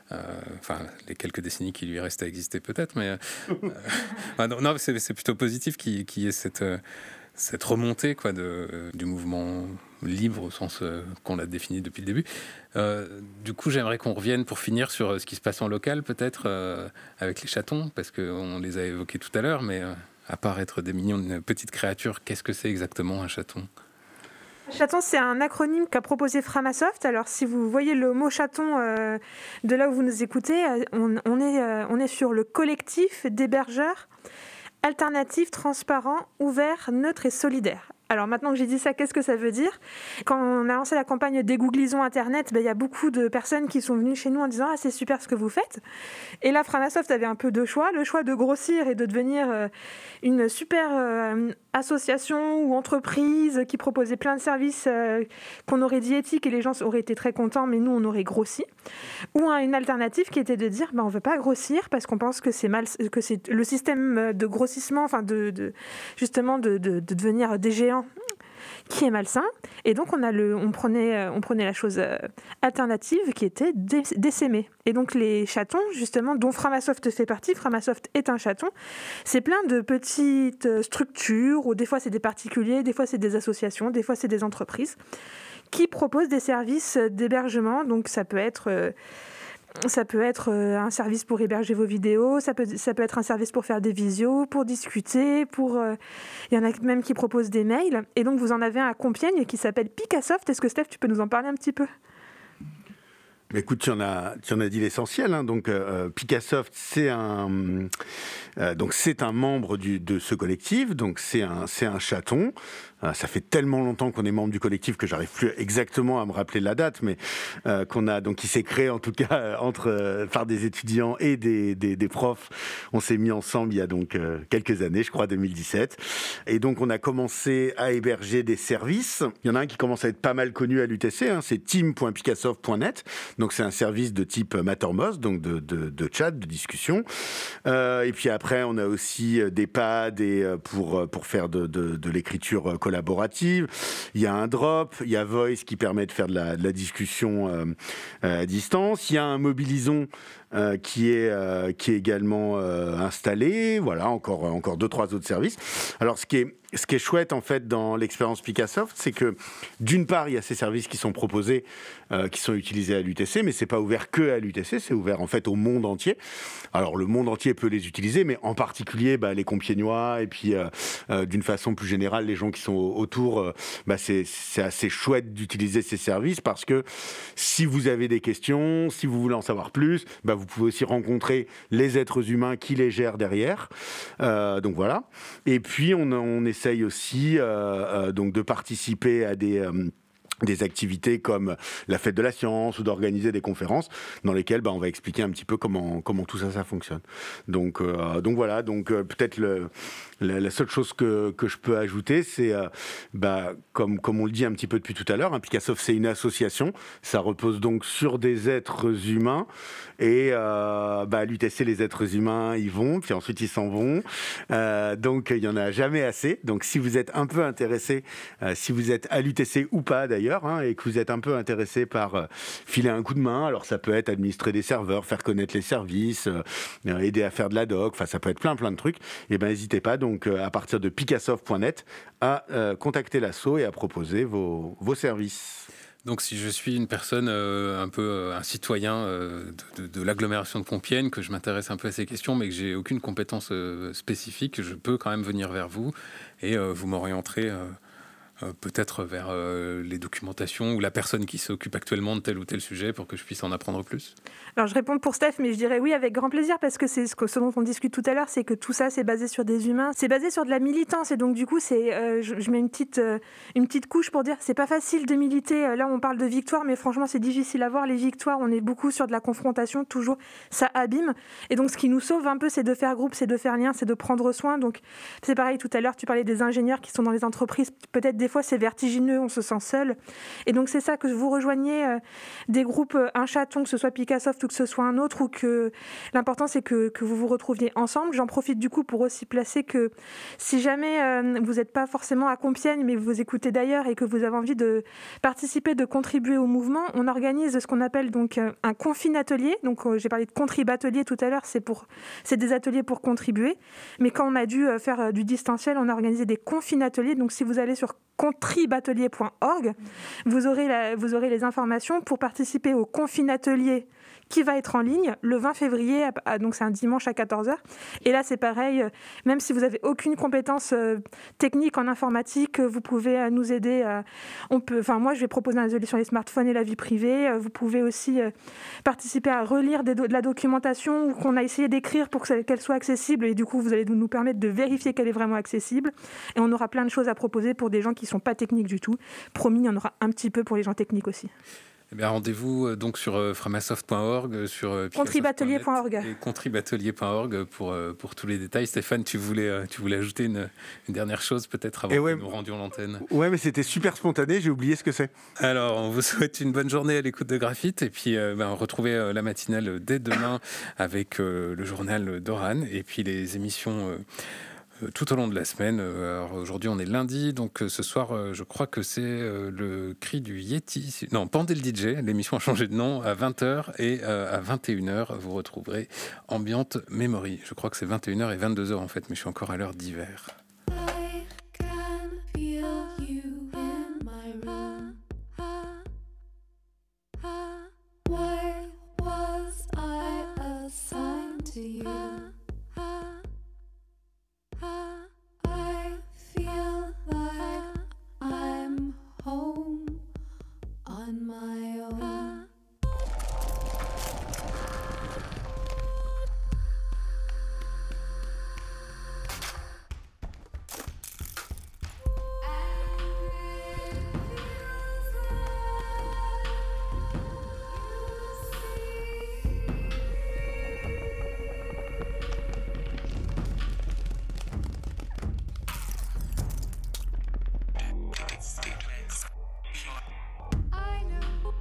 Euh, enfin, les quelques décennies qui lui restent à exister peut-être, mais euh, euh, non, non c'est, c'est plutôt positif qu'il, qu'il y ait cette, euh, cette remontée quoi, de, euh, du mouvement libre au sens euh, qu'on l'a défini depuis le début. Euh, du coup, j'aimerais qu'on revienne pour finir sur euh, ce qui se passe en local, peut-être, euh, avec les chatons, parce qu'on les a évoqués tout à l'heure, mais euh, à part être des mignonnes petites créatures, qu'est-ce que c'est exactement un chaton ? Chaton, c'est un acronyme qu'a proposé Framasoft. Alors, si vous voyez le mot chaton euh, de là où vous nous écoutez, euh, on, on, est, euh, on est sur le collectif d'hébergeurs alternatifs, transparents, ouverts, neutres et solidaires. Alors maintenant que j'ai dit ça, qu'est-ce que ça veut dire ? Quand on a lancé la campagne Dégooglisons Internet, ben, y a beaucoup de personnes qui sont venues chez nous en disant « Ah, c'est super ce que vous faites ». Et là, Framasoft avait un peu deux choix. Le choix de grossir et de devenir euh, une super euh, association ou entreprise qui proposait plein de services euh, qu'on aurait dit éthiques et les gens auraient été très contents, mais nous, on aurait grossi. Ou hein, une alternative qui était de dire ben, « On ne veut pas grossir parce qu'on pense que c'est, mal, que c'est le système de grossissement, enfin de, de, justement de, de, de devenir des géants qui est malsain, et donc on, a le, on, prenait, on prenait la chose alternative qui était d'essaimer. Et donc les chatons, justement, dont Framasoft fait partie, Framasoft est un chaton, c'est plein de petites structures, où des fois c'est des particuliers, des fois c'est des associations, des fois c'est des entreprises, qui proposent des services d'hébergement, donc ça peut être... Euh, Ça peut être un service pour héberger vos vidéos, ça peut, ça peut être un service pour faire des visios, pour discuter, pour... Euh, il y en a même qui proposent des mails. Et donc, vous en avez un à Compiègne qui s'appelle Picassoft. Est-ce que, Steph, tu peux nous en parler un petit peu ? Écoute, tu en as, tu en as dit l'essentiel. Hein. Donc, euh, Picassoft, c'est un, euh, donc c'est un membre du, de ce collectif. Donc, c'est un, c'est un chaton. Euh, ça fait tellement longtemps qu'on est membre du collectif que j'arrive plus exactement à me rappeler la date, mais euh, qu'on a donc qui s'est créé en tout cas entre euh, par des étudiants et des, des, des profs. On s'est mis ensemble il y a donc euh, quelques années, je crois deux mille dix-sept, et donc on a commencé à héberger des services. Il y en a un qui commence à être pas mal connu à l'U T C, hein, c'est team point picassoft point net. Donc c'est un service de type Mattermost, donc de, de, de chat, de discussion. Euh, et puis après, on a aussi des pads et pour pour faire de, de, de l'écriture collaborative. Il y a un drop, il y a Voice qui permet de faire de la, de la discussion euh, à distance. Il y a un Mobilison euh, qui est euh, qui est également euh, installé. Voilà, encore encore deux trois autres services. Alors ce qui est Ce qui est chouette en fait dans l'expérience Picassoft, c'est que d'une part il y a ces services qui sont proposés, euh, qui sont utilisés à l'U T C, mais c'est pas ouvert que à l'U T C, c'est ouvert en fait au monde entier. Alors le monde entier peut les utiliser, mais en particulier bah, les Compiègnois et puis euh, euh, d'une façon plus générale les gens qui sont autour. Euh, bah, c'est, c'est assez chouette d'utiliser ces services parce que si vous avez des questions, si vous voulez en savoir plus, bah, vous pouvez aussi rencontrer les êtres humains qui les gèrent derrière. Euh, donc voilà. Et puis on, on essaye aussi euh, euh, donc de participer à des euh, des activités comme la fête de la science ou d'organiser des conférences dans lesquelles bah, on va expliquer un petit peu comment comment tout ça ça fonctionne. Donc euh, donc voilà, donc euh, peut-être le La, la seule chose que, que je peux ajouter, c'est, euh, bah, comme, comme on le dit un petit peu depuis tout à l'heure, hein, Picassoft, c'est une association. Ça repose donc sur des êtres humains. Et euh, bah, à l'U T C, les êtres humains, ils vont, puis ensuite, ils s'en vont. Euh, donc, il n'y en a jamais assez. Donc, si vous êtes un peu intéressé, euh, si vous êtes à l'U T C ou pas d'ailleurs, hein, et que vous êtes un peu intéressé par euh, filer un coup de main, alors ça peut être administrer des serveurs, faire connaître les services, euh, aider à faire de la doc, enfin, ça peut être plein, plein de trucs. Et ben, n'hésitez pas. Donc, à partir de picassoft point net, à euh, contacter l'asso et à proposer vos, vos services. Donc, si je suis une personne, euh, un peu euh, un citoyen euh, de, de, de l'agglomération de Compiègne, que je m'intéresse un peu à ces questions, mais que j'ai aucune compétence euh, spécifique, je peux quand même venir vers vous et euh, vous m'orienterez euh, euh, peut-être vers euh, les documentations ou la personne qui s'occupe actuellement de tel ou tel sujet pour que je puisse en apprendre plus. Alors, je réponds pour Steph, mais je dirais oui avec grand plaisir parce que c'est ce, que, ce dont on discute tout à l'heure, c'est que tout ça, c'est basé sur des humains, c'est basé sur de la militance et donc du coup, c'est, euh, je, je mets une petite, euh, une petite couche pour dire c'est pas facile de militer. Là, on parle de victoire, mais franchement, c'est difficile à voir. Les victoires, on est beaucoup sur de la confrontation, toujours, ça abîme. Et donc, ce qui nous sauve un peu, c'est de faire groupe, c'est de faire lien, c'est de prendre soin. Donc, c'est pareil, tout à l'heure, tu parlais des ingénieurs qui sont dans les entreprises, peut-être des fois c'est vertigineux, on se sent seul. Et donc c'est ça, que vous rejoigniez euh, des groupes, euh, un chaton, que ce soit Picassoft ou que ce soit un autre, ou que l'important c'est que, que vous vous retrouviez ensemble. J'en profite du coup pour aussi placer que si jamais euh, vous n'êtes pas forcément à Compiègne, mais vous écoutez d'ailleurs et que vous avez envie de participer, de contribuer au mouvement, on organise ce qu'on appelle donc euh, un confine-atelier. Donc euh, j'ai parlé de contrib-atelier tout à l'heure, c'est, pour, c'est des ateliers pour contribuer. Mais quand on a dû euh, faire euh, du distanciel, on a organisé des confine-ateliers. Donc si vous allez sur contribatelier point org, vous aurez, la, vous aurez les informations pour participer au confine-atelier qui va être en ligne le vingt février, à, à, donc c'est un dimanche à quatorze heures. Et là, c'est pareil, euh, même si vous n'avez aucune compétence euh, technique en informatique, euh, vous pouvez euh, nous aider. Euh, on peut, enfin, moi, je vais proposer un atelier sur les smartphones et la vie privée. Euh, vous pouvez aussi euh, participer à relire des do- de la documentation ou qu'on a essayé d'écrire pour que ça, qu'elle soit accessible. Et du coup, vous allez nous permettre de vérifier qu'elle est vraiment accessible. Et on aura plein de choses à proposer pour des gens qui ne sont pas techniques du tout. Promis, il y en aura un petit peu pour les gens techniques aussi. Eh bien, rendez-vous euh, donc sur euh, framasoft point org, sur euh, contribatelier point org et contribatelier point org pour, euh, pour tous les détails. Stéphane, tu voulais, euh, tu voulais ajouter une, une dernière chose peut-être avant ouais, que nous rendions l'antenne. Ouais, mais c'était super spontané, j'ai oublié ce que c'est. Alors, on vous souhaite une bonne journée à l'écoute de Graphite et puis euh, ben, retrouvez euh, la matinale dès demain avec euh, le journal d'Oran et puis les émissions euh, tout au long de la semaine. Alors aujourd'hui on est lundi, donc ce soir je crois que c'est le cri du Yeti, non, Pandé le D J, l'émission a changé de nom, à vingt heures et à vingt et une heures vous retrouverez Ambient Memory. Je crois que c'est vingt et une heures et vingt-deux heures en fait, mais je suis encore à l'heure d'hiver. I know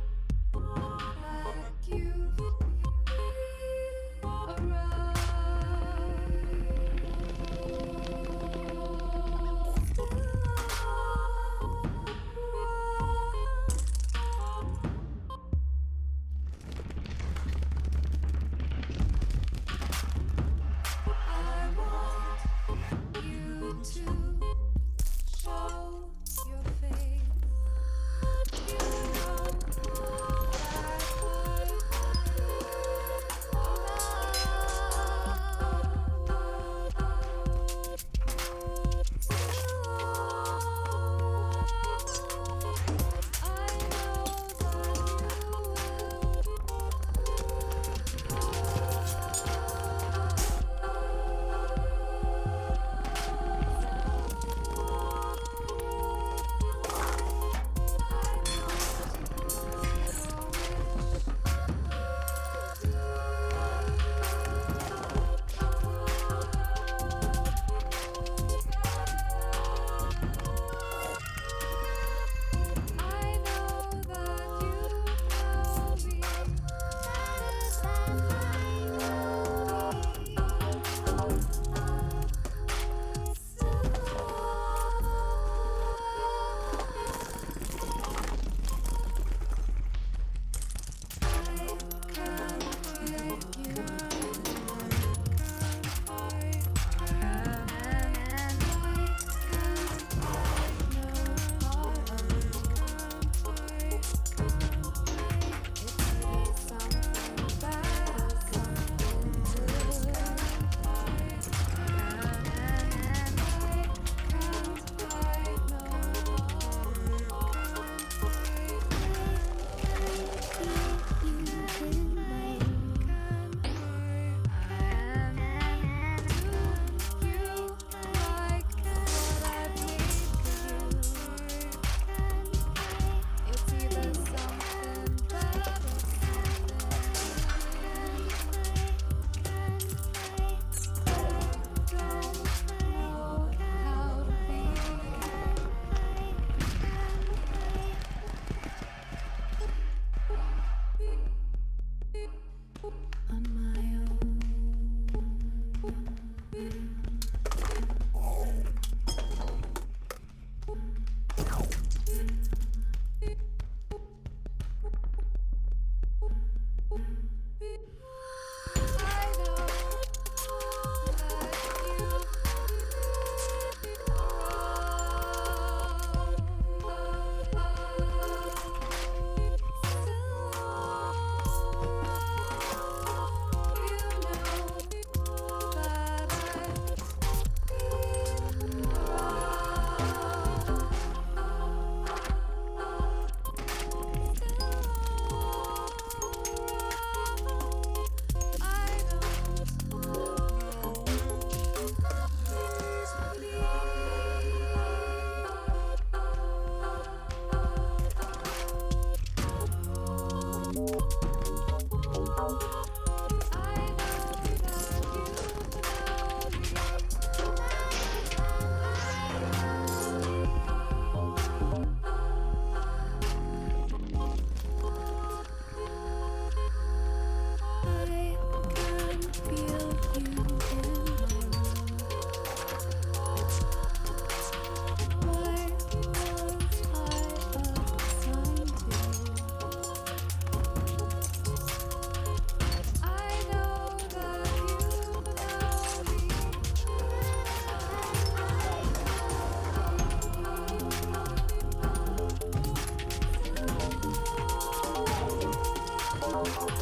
Thank you.